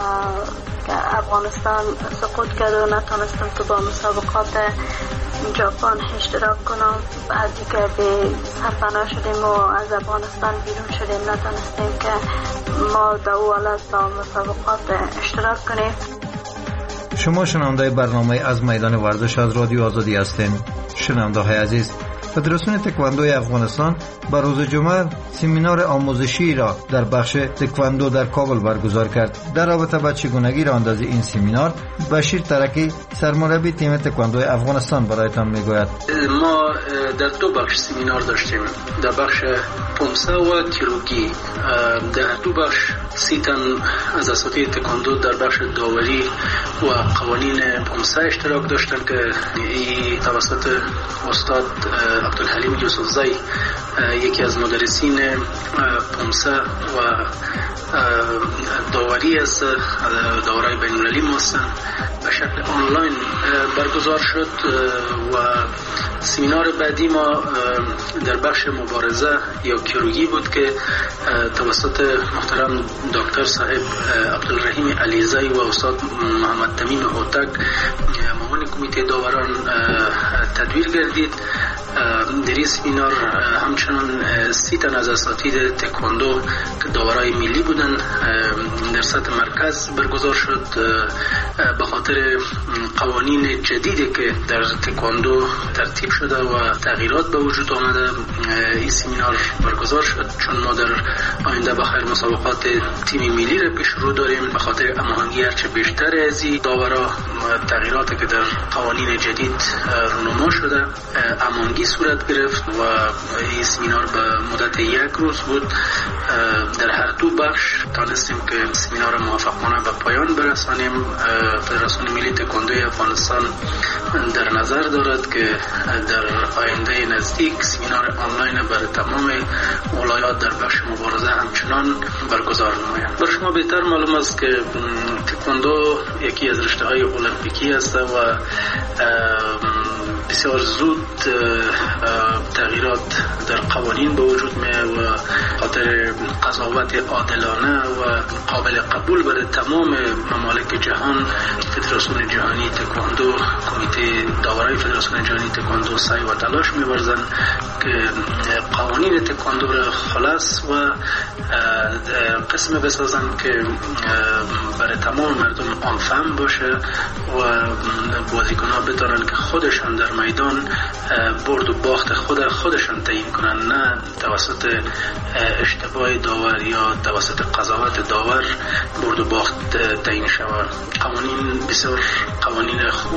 که افغانستان سقوط کرد و نتونستم که با مسابقات ژاپن اشتراک کنم. بعدی که به سرپناه شدیم و از افغانستان بیرون شدیم نتونستیم که ما در او حالت با مسابقات اشتراک کنیم. شما شنونده برنامه از میدان ورزش از رادیو آزادی هستین. شنونده های عزیز، فدراسیون تکواندوی افغانستان بر روز جمعه سمینار آموزشی را در بخش تکواندو در کابل برگزار کرد. در رابطه با چگونگی راندازی این سمینار بشیر ترکی سرمربی تیم تکواندوی افغانستان برایتان میگوید. ما در دو بخش سمینار داشتیم، در بخش پومسه و کیروگی. در دو بخش 30 تن از اساتید تکواندو در بخش داوری و قوانین پومسه اشتراک داشتن که این توسط استاد عبدالحلیم یوسفزی یکی از مدرسین پومسه و داوری از داورای بین المللی ماستن به شکل آنلاین برگزار شد و سمینار بعدی ما در بخش مبارزه یا کیروگی بود که توسط محترم دکتر صاحب عبدالرحیم علیزی و استاد محمد تمیم هوتک معاون کمیته داوران تدویر گردید. در این سمینار همچنان 30 تن از اساتید تکواندو که داورای ملی بودن در سطح مرکز برگزار شد. به خاطر قوانین جدیدی که در تکواندو ترتیب شده و تغییرات به وجود آمده این سمینار برگزار شد، چون ما در آینده بخیر مسابقات تیم ملی را پیش رو داریم. به خاطر هماهنگی هرچه بیشتر از این داورا تغییراتی که در قوانین جدید رونما شده هماهنگی صورت گرفت و این سمینار به مدت 1 روز بود. در هر دو بخش تانستیم که سمینار موفقانه به پایان برسانیم. فدراسیون ملی تکواندوی افغانستان در نظر دارد که در آینده نزدیک سمینار آنلاین برای تمام ولایات در بخش مبارزه همچنان برگزار نماید. بر شما بهتر معلوم است که تکواندو یکی از رشته‌های المپیکی است و بسیار زود تغییرات در قوانین به وجود میاد و خاطر قضاوت عادلانه و قابل قبول برای تمام ممالک جهان، فدراسیون جهانی تکواندو، کمیته داورای فدراسیون جهانی تکواندو سعی و تلاش می‌ورزند که قوانین تکواندو را خلاص و قسم بسازند که برای تمام مردم عام‌فهم باشه و بازیکن‌ها بتونن که خودشان در میدان برد و باخت خودشان تعیین کنن، نه توسط اشتباه داور یا توسط قضاوت داور برد و باخت تعیین شود. قوانین بسیار قوانین خوب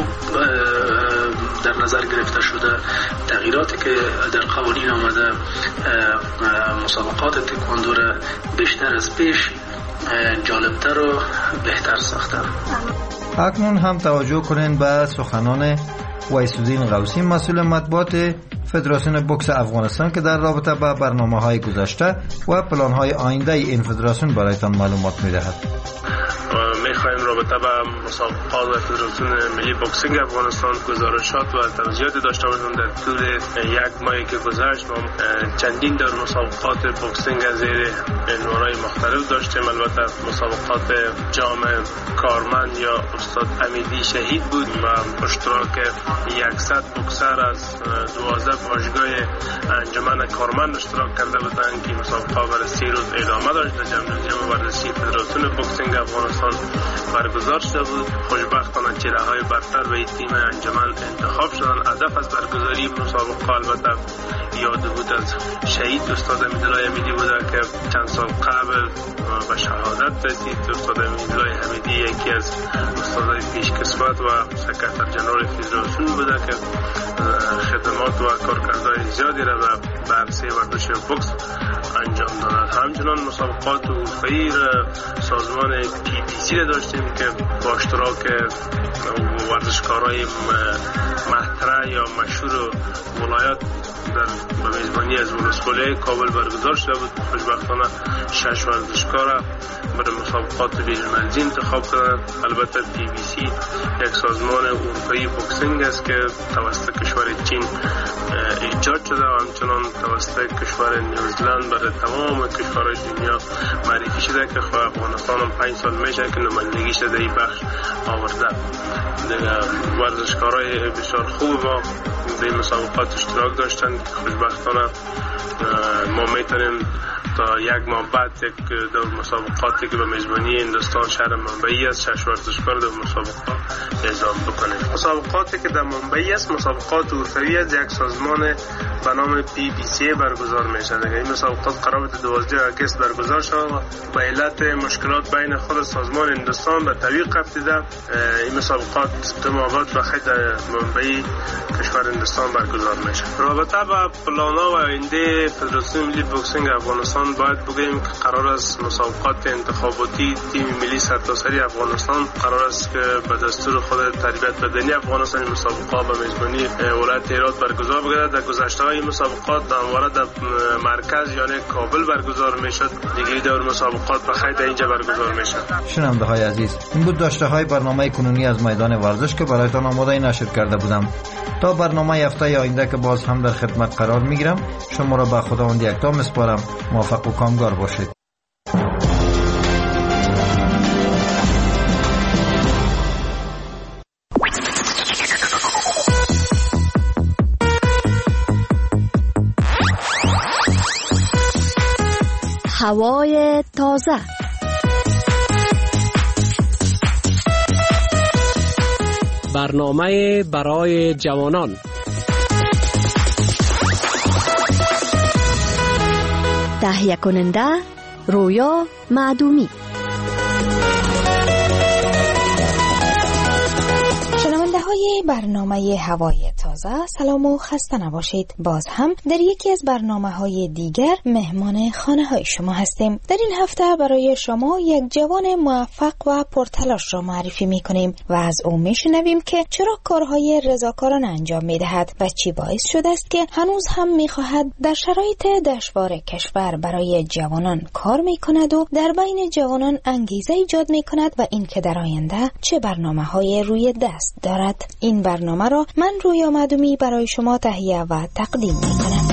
در نظر گرفته شده. تغییراتی که در قوانین آمده مسابقات تکواندو را بیشتر از پیش جالبتر و بهتر ساخته. اکنون هم توجه کنین به سخنان ویس‌الدین غوثی، مسئول مطبوعات فدراسیون بوکس افغانستان که در رابطه با برنامه‌های گذشته و پلان‌های آینده این فدراسیون برایتان معلومات می‌دهد. می‌خوایم رابطه با مسابقات و فدراسیون ملی بوکسینگ افغانستان گزارشات و توضیحات داشته باشیم. در طول یک ماهی که گذشت ما چندین دور مسابقات بوکسینگ از زیر عنوان‌های مختلف داشتیم. البته مسابقات جام کارمند یا استاد امیدی شهید بود و اشتراک 100 بوکسر از 12 باشگاه انجمن کارمند اشتراک کرده بودند که مسابقات برای 30 روز ادامه داشت. جام ورزشی فدراسیون بوکسینگ افغانستان برگزار شده بود. خوشبختانه چهره‌های برتر به تیم انجمن انتخاب شدند. هدف از برگزاری مسابقه البته یاد بود از شهید استاد امیدالله حمیدی بوده که چند سال قبل به شهادت رسید. استاد امیدالله حمیدی یکی از استادای پیشکسوت و سکرتر جنرال فدراسیون بوده که خدمات و کارکردهای زیادی را به عرصه ورزش بوکس انجام دادند. همچنان مسابقات حرفه‌ای سازمان PBC را داشتیم که با اشتراک ورزشکارای محترم یا مشهور ولایت در میزبانی از ولسوالی کابل برگزار شده بود. خوشبختانه 6 ورزشکار برای مسابقات بین‌المللی انتخاب کردند. البته PBC یک سازمان اروپایی بوکسینگ است که توسط کشور چین ایجاد شده و همچنان توسط کشور نیوزلند برای تمام کشورهای دنیا معرفی شده که افغانستان هم 5 سال میشه که نمایندگی شده این بخش آورده. ورزشکارای بسیار خوب ما به مسابقات اشتراک داشتن. خوشبختانه ما میتونیم تا یک ماه بعد یک دور مسابقاتی که به میزبانی هندوستان شهر منبعی است 6 ورزشکار در مسابقات اعزام بکنیم. مسابقاتی که در منبعی است مسابقات حرفه‌ای از یک سازمان به نام PBC برگزار میشه. این مسابقات قرار بود 12 آگوست برگزار شود و به علت مشکلات بین خود سازمان هندوستان به تعویق افتاده. این مسابقات تمامات به خود منبعی کشور هندوستان برگزار میشه. رابطه با پلان‌ها و آینده فدراسیون ملی بوکسینگ افغانستان باید بگوییم که قرار است مسابقات انتخاباتی تیم ملی سرتاسری افغانستان قرار است که به دستور خود تربیت بدنی افغانستان مسابقات به میزبانی ولایت هرات برگزار بگردد. در گذشته‌های مسابقات همواره در مرکز یعنی کابل برگزار میشد. دیگه دور مسابقات به خیر اینجا برگزار میشد. شنونده‌های عزیز، این بود داشته‌های برنامه کنونی از میدان ورزش که برایتان آماده نشر کرده بودم. تا برنامه هفته آینده که باز هم در خدمت قرار میگیرم، شما را به خداوند یکتا میسپارم. موفق و کامگار باشید. هوای تازه. برنامه برای جوانان. تهیه کننده رویا معدومی. های برنامه هوای تازه سلام و خسته نباشید. باز هم در یکی از برنامه‌های دیگر مهمان خانه‌های شما هستیم. در این هفته برای شما یک جوان موفق و پرتلاش را معرفی می‌کنیم و از او می‌شنویم که چرا کارهای رضاکارانه انجام می‌دهد و چی باعث شده است که هنوز هم می‌خواهد در شرایط دشوار کشور برای جوانان کار می‌کند و در بین جوانان انگیزه ایجاد می‌کند و اینکه در آینده چه برنامه‌های روی دست دارد. این برنامه را من رویا مدومی برای شما تهیه و تقدیم میکنم.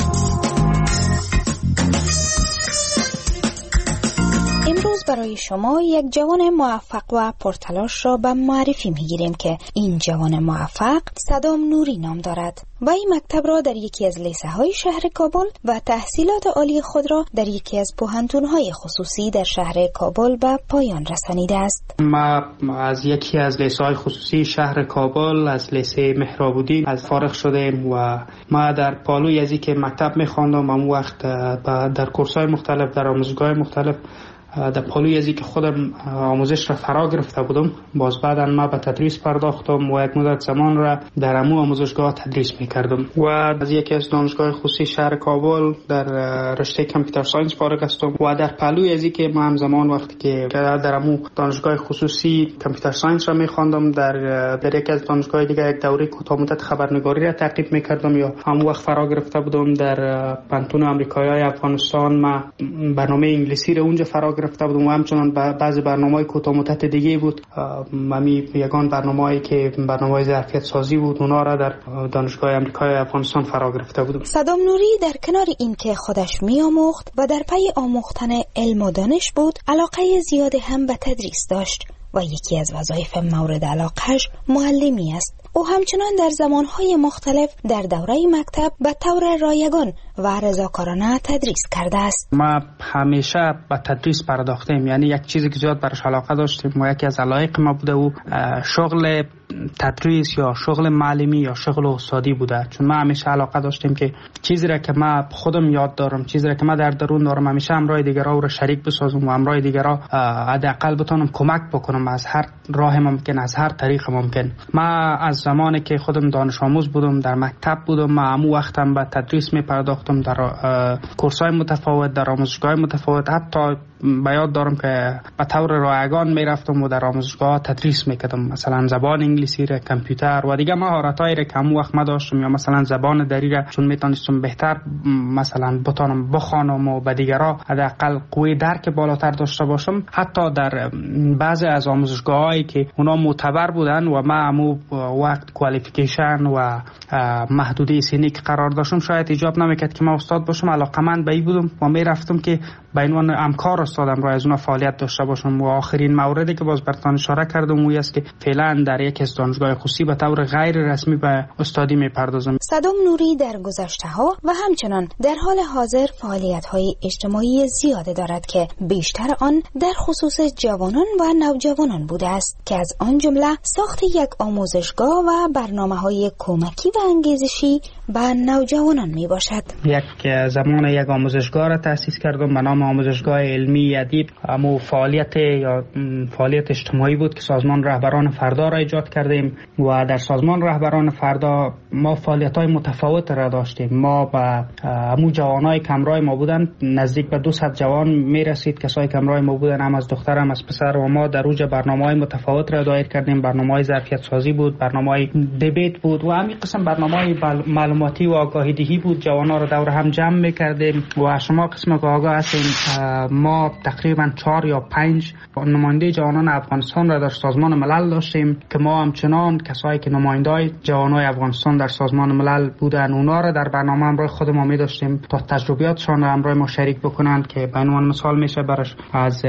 امروز برای شما یک جوان موفق و پرتلاش را به معرفی میگیریم که این جوان موفق صدام نوری نام دارد و این مکتب را در یکی از لیسه های شهر کابل و تحصیلات عالی خود را در یکی از پوهنتون های خصوصی در شهر کابل به پایان رسانیده است. ما از یکی از لیسه های خصوصی شهر کابل از لیسه مهراب‌الدین از فارغ شدیم و ما در پالوی از که مکتب می‌خواندم اون وقت در کورس‌های مختلف در آموزشگاه مختلف در پالوی ازی که خودم آموزش را فرا گرفته بودم. باز بعدا ما به تدریس پرداختم و یک مدت زمان را در امو آموزشگاه تدریس میکردم و از یکی از دانشگاه خصوصی شهر کابل در رشته کامپیوتر ساینس فارغ هستم و در پالوی ازی که ما همزمان وقتی که در امو دانشگاه خصوصی کامپیوتر ساینس را میخواندم در یکی از دانشگاه دیگه یک دوره کوتاه مدت خبرنگاری را تعقیب میکردم یا همون وقت فرا گرفته بودم در پانتون آمریکایی افغانستان. ما برنامه انگلیسی را اونجا فرا گرفته بودم و همچنان بعضی برنامه‌های کوتاه مدت دیگه بود. ممی یگان برنامه‌ای که برنامه ظرفیت سازی بود اونا را در دانشگاه آمریکای افغانستان فرا گرفته بودم. صدام نوری در کنار اینکه خودش می‌آموخت و در پی آموختن علم و دانش بود، علاقه زیاد هم به تدریس داشت و یکی از وظایف مورد علاقه‌اش معلمی است. او همچنان در زمانهای مختلف در دوره مکتب به طور رایگان و رضاکارانه تدریس کرده است. ما همیشه به تدریس پرداختیم، یعنی یک چیزی که زیاد برش علاقه داشتیم و یکی از علایق ما بوده و شغل تدریس یا شغل معلمی یا شغل استادی بوده. چون ما همیشه علاقه داشتیم که چیزی را که ما خودم یاد دارم، چیزی را که ما در درون دارم، همیشه همراه دیگران رو شریک بسازم و همراه دیگران حداقل بتونم کمک بکنم از هر راه ممکن، از هر طریق ممکن. ما از زمانی که خودم دانش آموز بودم در مکتب بودم، ما همون وقتم به تدریس می پرداختم در کورس‌های متفاوت، در آموزشگاه متفاوت. حتی به یاد دارم که به طور رایگان می رفتم و در آموزشگاه تدریس می کردم، مثلا زبان انگلیسی را، کامپیوتر و دیگه مهارت‌هایی را که همون وقت ما داشتم، یا مثلا زبان دری را چون می تونستم بهتر مثلا بتونم بخوانم و به دیگران حداقل قوی درک بالاتر داشته باشم. حتی در بعضی از آموزشگاهایی که اونا معتبر بودن و ما همون وقت کوالیفیکیشن و محدوده سنی که قرار داشتم شاید ایجاب نمیکرد که ما استاد باشم، علاقه‌مند به این بودم و می رفتم که به عنوان همکار استادم را از اون فعالیت داشته باشم. و آخرین موردی که باز براتون اشاره کردم اون است که فعلا در یک از دانشگاه خصوصی به طور غیر رسمی به استادی میپردازم. صدام نوری در گذشته‌ها و همچنان در حال حاضر فعالیت‌های اجتماعی زیاده دارد که بیشتر آن در خصوص جوانان و نوجوانان بوده است که از آن جمله ساخت یک آموزشگاه و برنامه‌های کمکی و انگیزشی به نوجوانان میباشد. یک زمان یک آموزشگاه را تأسیس کردم به نام آموزشگاه علمی ادیب. اما فعالیت اجتماعی بود که سازمان رهبران فردا را ایجاد کردیم و در سازمان رهبران فردا ما فعالیت‌های متفاوت را داشتیم. ما با همون جوانای که همراه ما بودن نزدیک به 200 جوان میرسید، کسایی که همراه ما بودن هم از دختر هم از پسر، و ما در اوج برنامه‌های متفاوت را دایر کردیم. برنامه‌های ظرفیت سازی بود، برنامه‌های دیبیت بود و همین قسم برنامه‌های معلوماتی و آگاهی دهی بود. جوانا را دور هم جمع می‌کردیم و شما قسم که آگاه هستین ما تقریبا 4 یا 5 نماینده جوانان افغانستان را در سازمان ملل داشتیم که ما همچنان کسایی که نمایندای جوانای افغانستان در سازمان ملل بودن اونا را در برنامه همراه خودمون می داشتیم تا تجربیاتشان را همراه ما شریک بکنند. که به عنوان مثال میشه برش از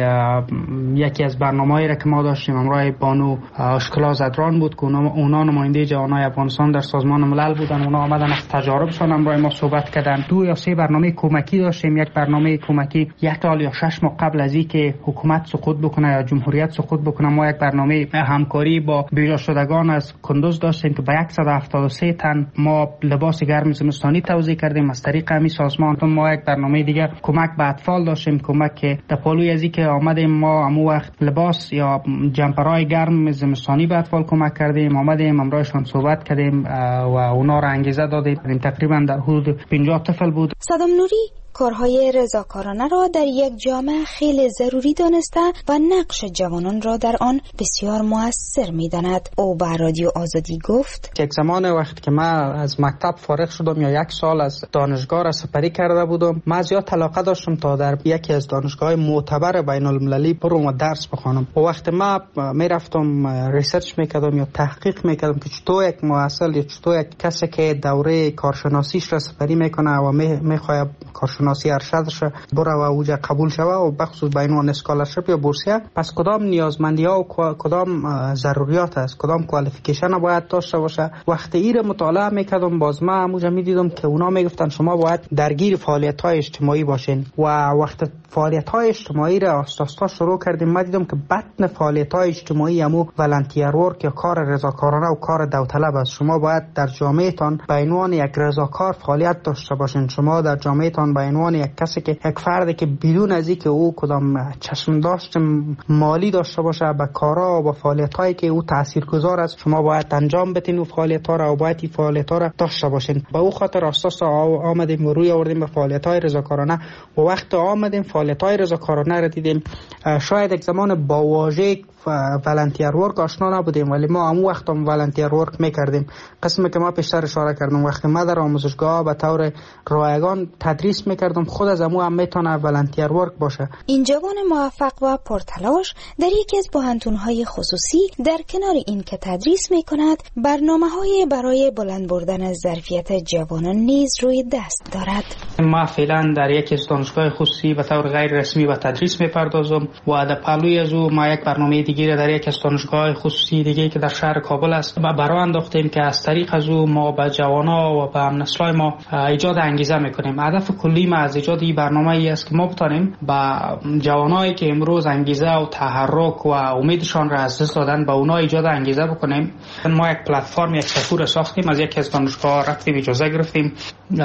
یکی از برنامه‌ای را که ما داشتیم همراه بانو اشکلا زدران بود که اونا نماینده جوانای افغانستان در سازمان ملل بودن. اونا آمدن از تجاربشان همراه ما صحبت کردن. 2 یا 3 برنامه کمکی داشتیم. یک برنامه کمکی 1 سال یا 6 ماه قبل از اینکه حکومت سقوط بکنه یا جمهوریت سقوط بکنه ما یک برنامه همکاری با بیجا شدگان از کندوز داشتیم که به 173 تن ما لباس گرم زمستانی توزیع کردیم از طریق همین سازمان. ما یک برنامه دیگه کمک به اطفال داشتیم، کمک که در پالوی از اینکه آمدیم ما همون وقت لباس یا جمپرای گرم زمستانی به اطفال کمک کردیم، آمدیم همراهشان صحبت کردیم و اونا را انگیزه دادیم. تقریبا در حدود 50 طفل بود. صدام نوری کارهای رضاکارانه را را در یک جامعه خیلی ضروری دانسته و نقش جوانان را در آن بسیار مؤثر می‌داند. او به رادیو آزادی گفت: یک زمان وقتی که من از مکتب فارغ شدم یا یک سال از دانشگاه را سپری کرده بودم، من زیاد علاقه داشتم تا در یکی از دانشگاه‌های معتبر بین المللی برم و درس بخوانم. و وقتی من میرفتم ریسرچ میکردم یا تحقیق میکردم که چطور یک محصل یا چطور یک کسی که دوره کارشناسیش را سپری میکنه و میخواد کارشناسی ارشدش بره و اوجا قبول شوه و بخصوص به عنوان اسکالرشیپ یا بورسیه، پس کدام نیازمندی‌ها و کدام ضروریات است، کدام کوالیفیکیشن باید داشته باشه. وقتی این مطالعه میکردم باز من همونجا میدیدم که اونا میگفتن شما باید درگیر فعالیت‌های اجتماعی باشین و وقتی فعالیت‌های اجتماعی را آستاستا شروع کردیم من دیدم که بطن فعالیت‌های اجتماعی همو والنتیر ورک یا کار رضاکارانه و کار داوطلب است. شما باید در جامعهتان به عنوان یک رضاکار فعالیت داشته باشین. شما در جامعهتان به عنوان یک کسی که یک فردی که بدون از اینکه او کدام چشم داشت مالی داشته باشه به کارا و به فعالیت‌هایی که او تاثیرگذار است شما باید انجام بدین و فعالیت‌ها را و باید این فعالیت‌ها را داشته باشین. به او خاطر اساس آمدیم و روی آوردیم به فعالیت‌های رضاکارانه و وقت آمدیم فعالیت‌های رضاکارانه را دیدیم. شاید یک زمان با واژه والنتیر ورک آشنا نبودیم ولی ما همون وقت هم والنتیر ورک میکردیم. قسمی که ما پیشتر اشاره کردم وقتی ما در آموزشگاه به طور رایگان تدریس میکردم خود از همون هم میتونه والنتیر ورک باشه. این جوان موفق و پرتلاش در یکی از بحران‌های خصوصی در کنار این که تدریس میکند برنامه‌های برای بلند بردن ظرفیت جوانان نیز روی دست دارد. ما فعلا در یکی از دانشگاه خصوصی به طور غیر رسمی به تدریس میپردازم و در پهلوی از او ما یک برنامه دیگه در یک از دانشگاه خصوصی دیگه که در شهر کابل است و برای انداختیم که از طریق از او ما به جوانا و به هم‌نسلای ما ایجاد انگیزه میکنیم. هدف کلی ما از ایجاد این برنامه ای است که ما بتونیم به جوانایی که امروز انگیزه و تحرک و امیدشان را از دست دادن به اونها ایجاد انگیزه بکنیم. ما یک پلتفرم یک سفور ساختیم، از یکی از دانشگاه رفتیم اجازه گرفتیم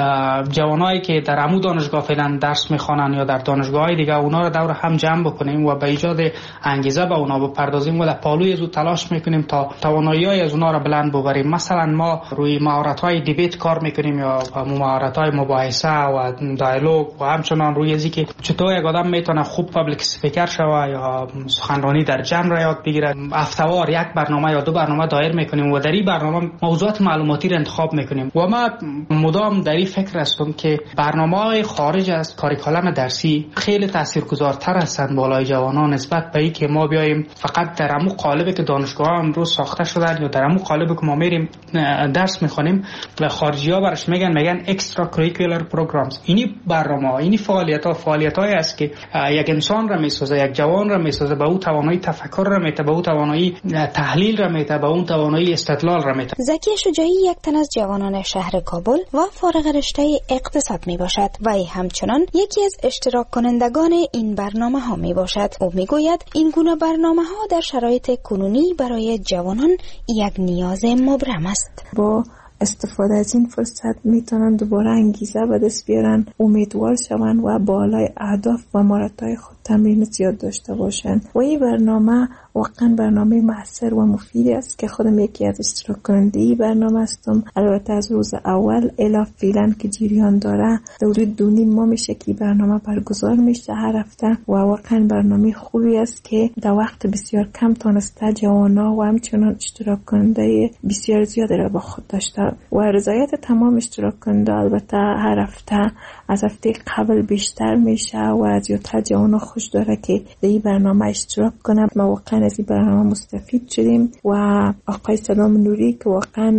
جوانایی که در عمو دانشگاه فعلا درس میخوانن یا در دانشگاه‌های دیگه اونا رو دور هم جمع بکنیم و به ایجاد انگیزه به اونا بپردازیم و در پالوی از او تلاش میکنیم تا توانایی‌های از اونا رو بلند ببریم. مثلا ما روی مهارت‌های دیبیت کار میکنیم یا مهارت‌های مباحثه و دیالوگ و همچنان روی ازی که چطور یک آدم میتونه خوب پابلیک اسپیکر شوه یا سخنرانی در جمع را یاد بگیره. هفته‌وار یک برنامه یا دو برنامه دایر میکنیم و در این برنامه موضوعات معلوماتی را انتخاب میکنیم و ما مدام در این فکر هستم که برنامه‌های خارج از کاریکولم درسی خیلی تاثیرگذارتر هستند بالای جوانان نسبت به اینکه ما بیایم فقط در همون قالبی که دانشگاه امروز ساخته شدن یا در همون قالبی که ما میریم درس میخونیم و خارجی‌ها برش میگن اکسترا کریکولر پروگرامز. اینی برنامه اینی فعالیت‌های است که یک انسان را میسازه، یک جوان را میسازه، به او توانایی تفکر را میده، به او توانایی تحلیل را میده، به اون توانایی استدلال را میده. زکی شجاعی یک تن از جوانان شهر کابل و فارغ رشته اقتصاد میباشد و همچنان یکی از اشتراک کنندگان این برنامه‌ها میباشد. او میگوید این گونه برنامه‌ها در شرایط کنونی برای جوانان یک نیاز مبرم است. با استفاده از این فرصت میتونن دوباره انگیزه به دست بیارن، امیدوار شون و بالای اهداف و مهارت‌های خود تمرین زیاد داشته باشن. و این برنامه واقعا برنامه مؤثر و مفیدی است که خودم یکی از اشتراک کننده این برنامه هستم. البته از روز اول الی فعلا که جریان داره حدود 2.5 ماه میشه که برنامه برگزار میشه هر هفته و واقعا برنامه خوبی است که در وقت بسیار کم تونسته جوانا و همچنان اشتراک کننده بسیار زیاد را با خود داشته و رضایت تمام اشتراک کننده البته هر هفته از هفته قبل بیشتر میشه و از زیادتر جوانا خوش داره که در این برنامه اشتراک کنه. ما واقعا از این برنامه مستفید شدیم و آقای صدام نوری که واقعا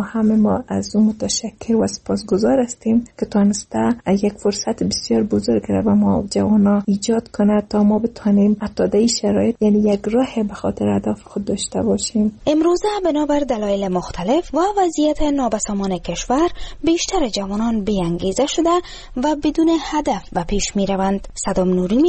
ما از اون متشکر و سپاسگزار هستیم که تونسته یک فرصت بسیار بزرگ را به ما جوانا ایجاد کنه تا ما بتونیم حتی در این شرایط یعنی یک راه به خاطر اهداف خود داشته باشیم. امروزه بنابر دلایل مختلف و وضعیت نابسامان کشور بیشتر جوانان بی‌انگیزه شده و بدون هدف به پیش می‌روند. صدام نوری می‌خواهد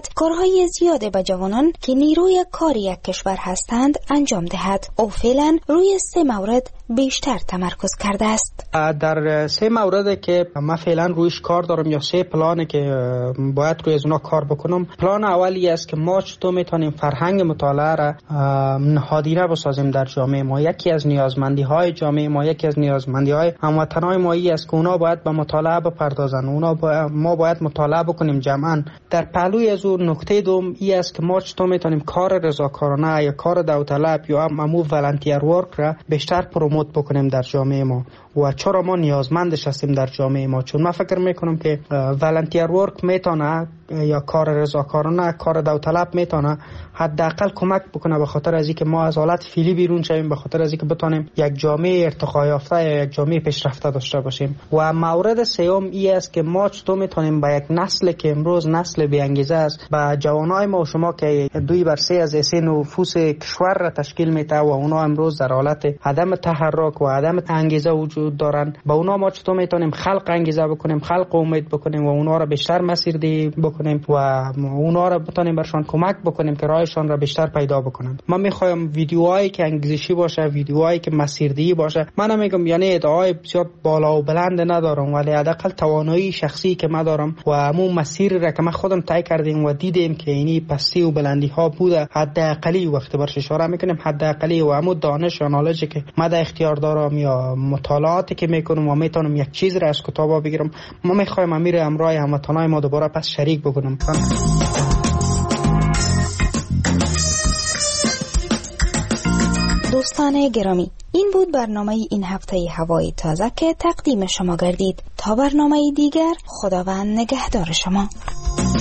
دهد کارهای زیاده به جوانان که نیروی کار یک کشور هستند انجام دهد. او فعلا روی 3 مورد بیشتر تمرکز کرده است. در 3 مورد که من فعلا رویش کار دارم یا 3 پلانه که باید روی از اونا کار بکنم. پلان اولی است که ما چطور میتونیم فرهنگ مطالعه را نهادینه بسازیم در جامعه ما. یکی از نیازمندی های جامعه ما، یکی از نیازمندی های هموطنان ما است که اونا باید به مطالعه بپردازن. ما باید مطالعه بکنیم جمعا. در پهلوی از اون نکته دوم این است که ما چطور میتونیم کار رضاکارانه یا کار داوطلب یا امو والنتیر ورک را بیشتر پروموت بکنیم در جامعه ما و چرا ما نیازمندش هستیم در جامعه ما. چون من فکر میکنم که والنتیر ورک میتونه یا کار رضاکارانه، کار داوطلب میتونه حداقل کمک بکنه به خاطر از اینکه ما از حالت فعلی بیرون شویم، به خاطر از اینکه بتونیم یک جامعه ارتقا یافته یا یک جامعه پیشرفته داشته باشیم. و مورد سوم این است که ما چطور میتونیم با یک نسل که امروز نسل بی انگیزه است، با جوانای ما و شما که 2/3 از اسه نفوس کشور را تشکیل میده و اونا امروز در حالت عدم تحرک و عدم انگیزه وجود دارن، با اونا ما چطور میتونیم خلق انگیزه بکنیم، خلق امید بکنیم و اونا را بیشتر مسیردهی بکنیم و اونا را بتونیم برشان کمک بکنیم که راهشان را بیشتر پیدا بکنن. من میخوایم ویدیوهایی که انگیزشی باشه، ویدیوهایی که مسیردهی باشه. من نمیگم یعنی ادعای بسیار بالا و بلند ندارم، ولی حداقل توانایی شخصی که من دارم و همون مسیر را که من خودم طی کردیم و دیدیم که اینی پستی و بلندی ها بوده، حداقلی وقت برش اشاره میکنیم حداقلی و همون دانش و نالجی که من در اختیار دارم یا مطالعاتی که میکنم و میتونم یک چیز را از کتابا بگیرم، ما میخوایم امیر امرای هموطنای ما دوباره پس شریک بکنم. دوستان گرامی، این بود برنامه این هفته هوای تازه که تقدیم شما گردید. تا برنامه دیگر، خداوند نگهدار شما.